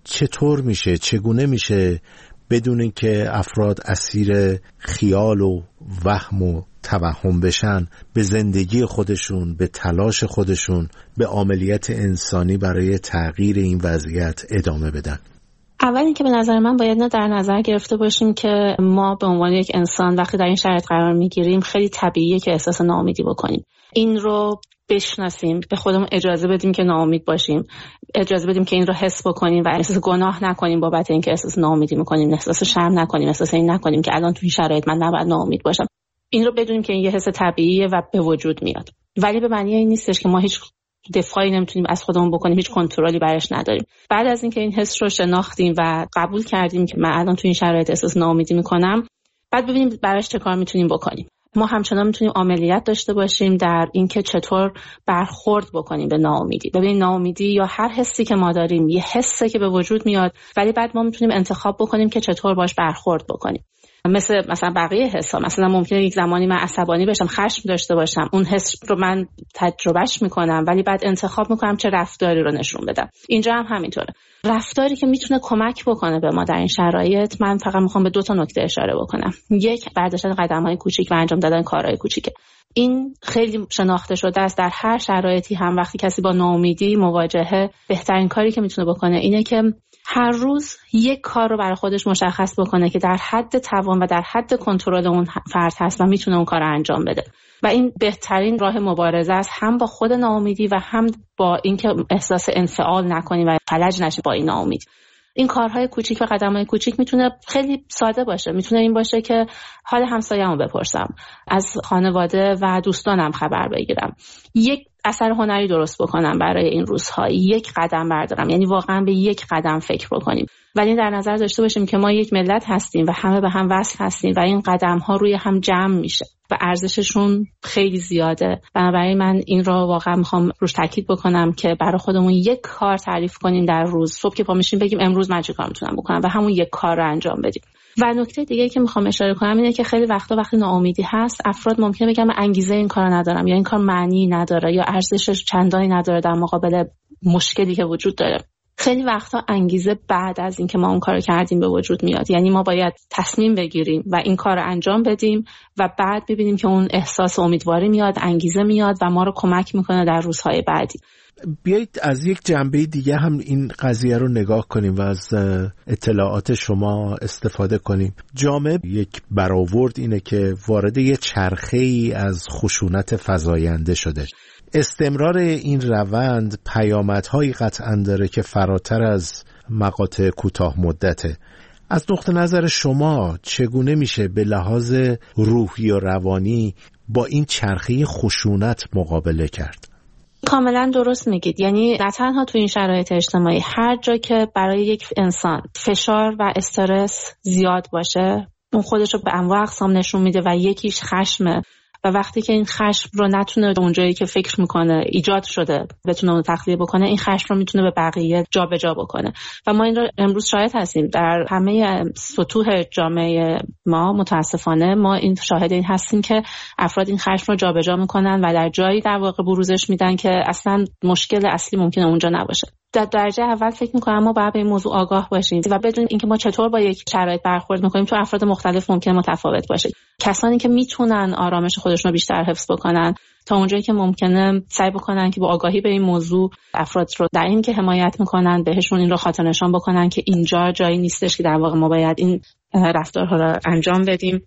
چطور میشه، چگونه میشه بدون اینکه افراد اسیر خیال و وهم و توهم بشن، به زندگی خودشون، به تلاش خودشون، به عملیات انسانی برای تغییر این وضعیت ادامه بدن؟ اول اینکه به نظر من باید در نظر گرفته باشیم که ما به عنوان یک انسان وقتی در این شرایط قرار میگیریم خیلی طبیعیه که احساس ناامیدی بکنیم. این رو بشناسیم، به خودمون اجازه بدیم که ناامید باشیم، اجازه بدیم که این رو حس بکنیم و احساس گناه نکنیم بابت اینکه احساس ناامیدی میکنیم، احساس شرم نکنیم، احساس این نکنیم که الان تو این شرایط من نباید ناامید باشم. این رو بدونیم که این یه حس طبیعیه و به وجود میاد، ولی به معنی این نیستش که ما هیچ دفاعی نمیتونیم از خودمون بکنیم، هیچ کنترلی برش نداریم. بعد از اینکه این حس رو شناختیم و قبول کردیم که من الان تو این شرایط احساس ناامیدی میکنم، بعد ببینیم براش چه کار میتونیم بکنیم. ما همچنان میتونیم عملیات داشته باشیم در اینکه چطور برخورد بکنیم به ناامیدی. ببین ناامیدی یا هر حسی که ما داریم یه حسه که به وجود میاد، ولی بعد ما میتونیم انتخاب بکنیم که چطور باش برخورد بکنیم. مثلا بقیه حسا، مثلا ممکنه یک زمانی من عصبانی بشم، خشم داشته باشم، اون حس رو من تجربهش میکنم، ولی بعد انتخاب میکنم چه رفتاری رو نشون بدم. اینجا هم همینطوره. رفتاری که میتونه کمک بکنه به ما در این شرایط، من فقط میخوام به 2 نکته اشاره بکنم. یک، برداشتن قدم‌های کوچیک و انجام دادن کارهای کوچیکه. این خیلی شناخته شده است. در هر شرایطی، هم وقتی کسی با ناامیدی مواجهه، بهترین کاری که میتونه بکنه اینه که هر روز یک کار رو برای خودش مشخص بکنه که در حد توان و در حد کنترل اون فرد هست و میتونه اون کار رو انجام بده. و این بهترین راه مبارزه است، هم با خود ناامیدی و هم با اینکه احساس انفعال نکنی و فلج نشی با این ناامید. این کارهای کوچیک و قدم‌های کوچیک میتونه خیلی ساده باشه. میتونه این باشه که حال همسایه‌مو بپرسم، از خانواده و دوستانم خبر بگیرم، یک اثر هنری درست بکنم برای این روزها، یک قدم بردارم، یعنی واقعا به یک قدم فکر بکنیم. ولی در نظر داشته باشیم که ما یک ملت هستیم و همه به هم وصل هستیم و این قدم‌ها روی هم جمع میشه و ارزششون خیلی زیاده. بنابراین من این رو واقعا میخوام روش تاکید بکنم که برای خودمون یک کار تعریف کنیم در روز. صبح که پا میشیم بگیم امروز من چه کار میتونم بکنم و همون یک کار رو انجام بدیم. و نکته دیگه که میخوام اشاره کنم اینه که خیلی وقتا وقتی ناامیدی هست، افراد ممکنه بگن من انگیزه این کارو ندارم، یا این کار معنی نداره، یا ارزشش چندانی نداره در مقابل مشکلی که وجود داره. خیلی وقتا انگیزه بعد از اینکه ما اون کارو کردیم به وجود میاد. یعنی ما باید تصمیم بگیریم و این کارو انجام بدیم و بعد ببینیم که اون احساس امیدواری میاد، انگیزه میاد و ما رو کمک میکنه در روزهای بعدی. بیایید از یک جنبه دیگه هم این قضیه رو نگاه کنیم و از اطلاعات شما استفاده کنیم. جامعه یک برآورد اینه که وارد یه چرخه‌ای از خشونت فزاینده شده. استمرار این روند پیامدهایی قطعاً داره که فراتر از مقاطع کوتاه مدته. از نقطه نظر شما چگونه میشه به لحاظ روحی و روانی با این چرخه خشونت مقابله کرد؟ کاملا درست میگید. یعنی نه تنها تو این شرایط اجتماعی، هر جا که برای یک انسان فشار و استرس زیاد باشه، اون خودش رو به انواع اقسام نشون میده و یکیش خشمه و وقتی که این خشم رو نتونه اونجایی که فکر میکنه ایجاد شده بتونه اون تخلیه بکنه، این خشم رو میتونه به بقیه جابجا بکنه. و ما این رو امروز شاهد هستیم در همه سطوح جامعه ما. متاسفانه ما این شاهد این هستیم که افراد این خشم رو جابجا میکنن و در جایی در واقع بروزش میدن که اصلا مشکل اصلی ممکنه اونجا نباشه. در درجه اول فکر میکنم ما باید به این موضوع آگاه باشیم و بدونیم اینکه ما چطور با یک شرایط برخورد میکنیم. تو افراد مختلف ممکنه متفاوت باشه. کسانی که میتونن آرامش خودشون رو بیشتر حفظ بکنن، تا اونجایی که ممکنه سعی بکنن که با آگاهی به این موضوع افراد رو در این که حمایت میکنن بهشون این رو خاطر نشان بکنن که اینجا جایی نیستش که در واقع ما باید این رفتارها رو انجام بدیم.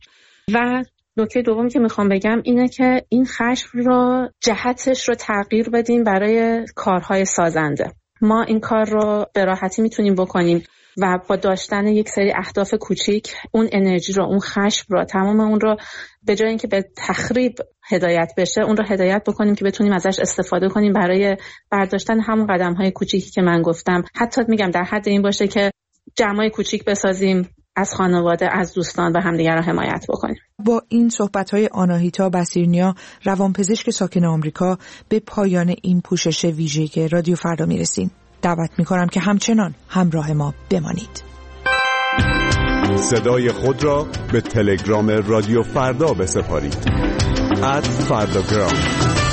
و نکته دومی که میخوام بگم اینه که این خشم رو جهتش رو تغییر بدیم برای کارهای سازنده. ما این کار رو به راحتی میتونیم بکنیم و با داشتن یک سری اهداف کوچیک اون انرژی رو، اون خشم رو، تمام اون رو به جای اینکه به تخریب هدایت بشه، اون رو هدایت بکنیم که بتونیم ازش استفاده کنیم برای برداشتن همون قدم‌های کوچیکی که من گفتم. حتی میگم در حد این باشه که جمعای کوچیک بسازیم، از خانواده، از دوستان و همدیگر رو حمایت بکنیم. با این صحبت‌های آناهیتا بصیرنیا، روانپزشک ساکن آمریکا، به پایان این پوشش ویژه رادیو فردا میرسیم. دعوت میکنم که همچنان همراه ما بمانید. صدای خود را به تلگرام رادیو فردا بسپارید. @فرداگرام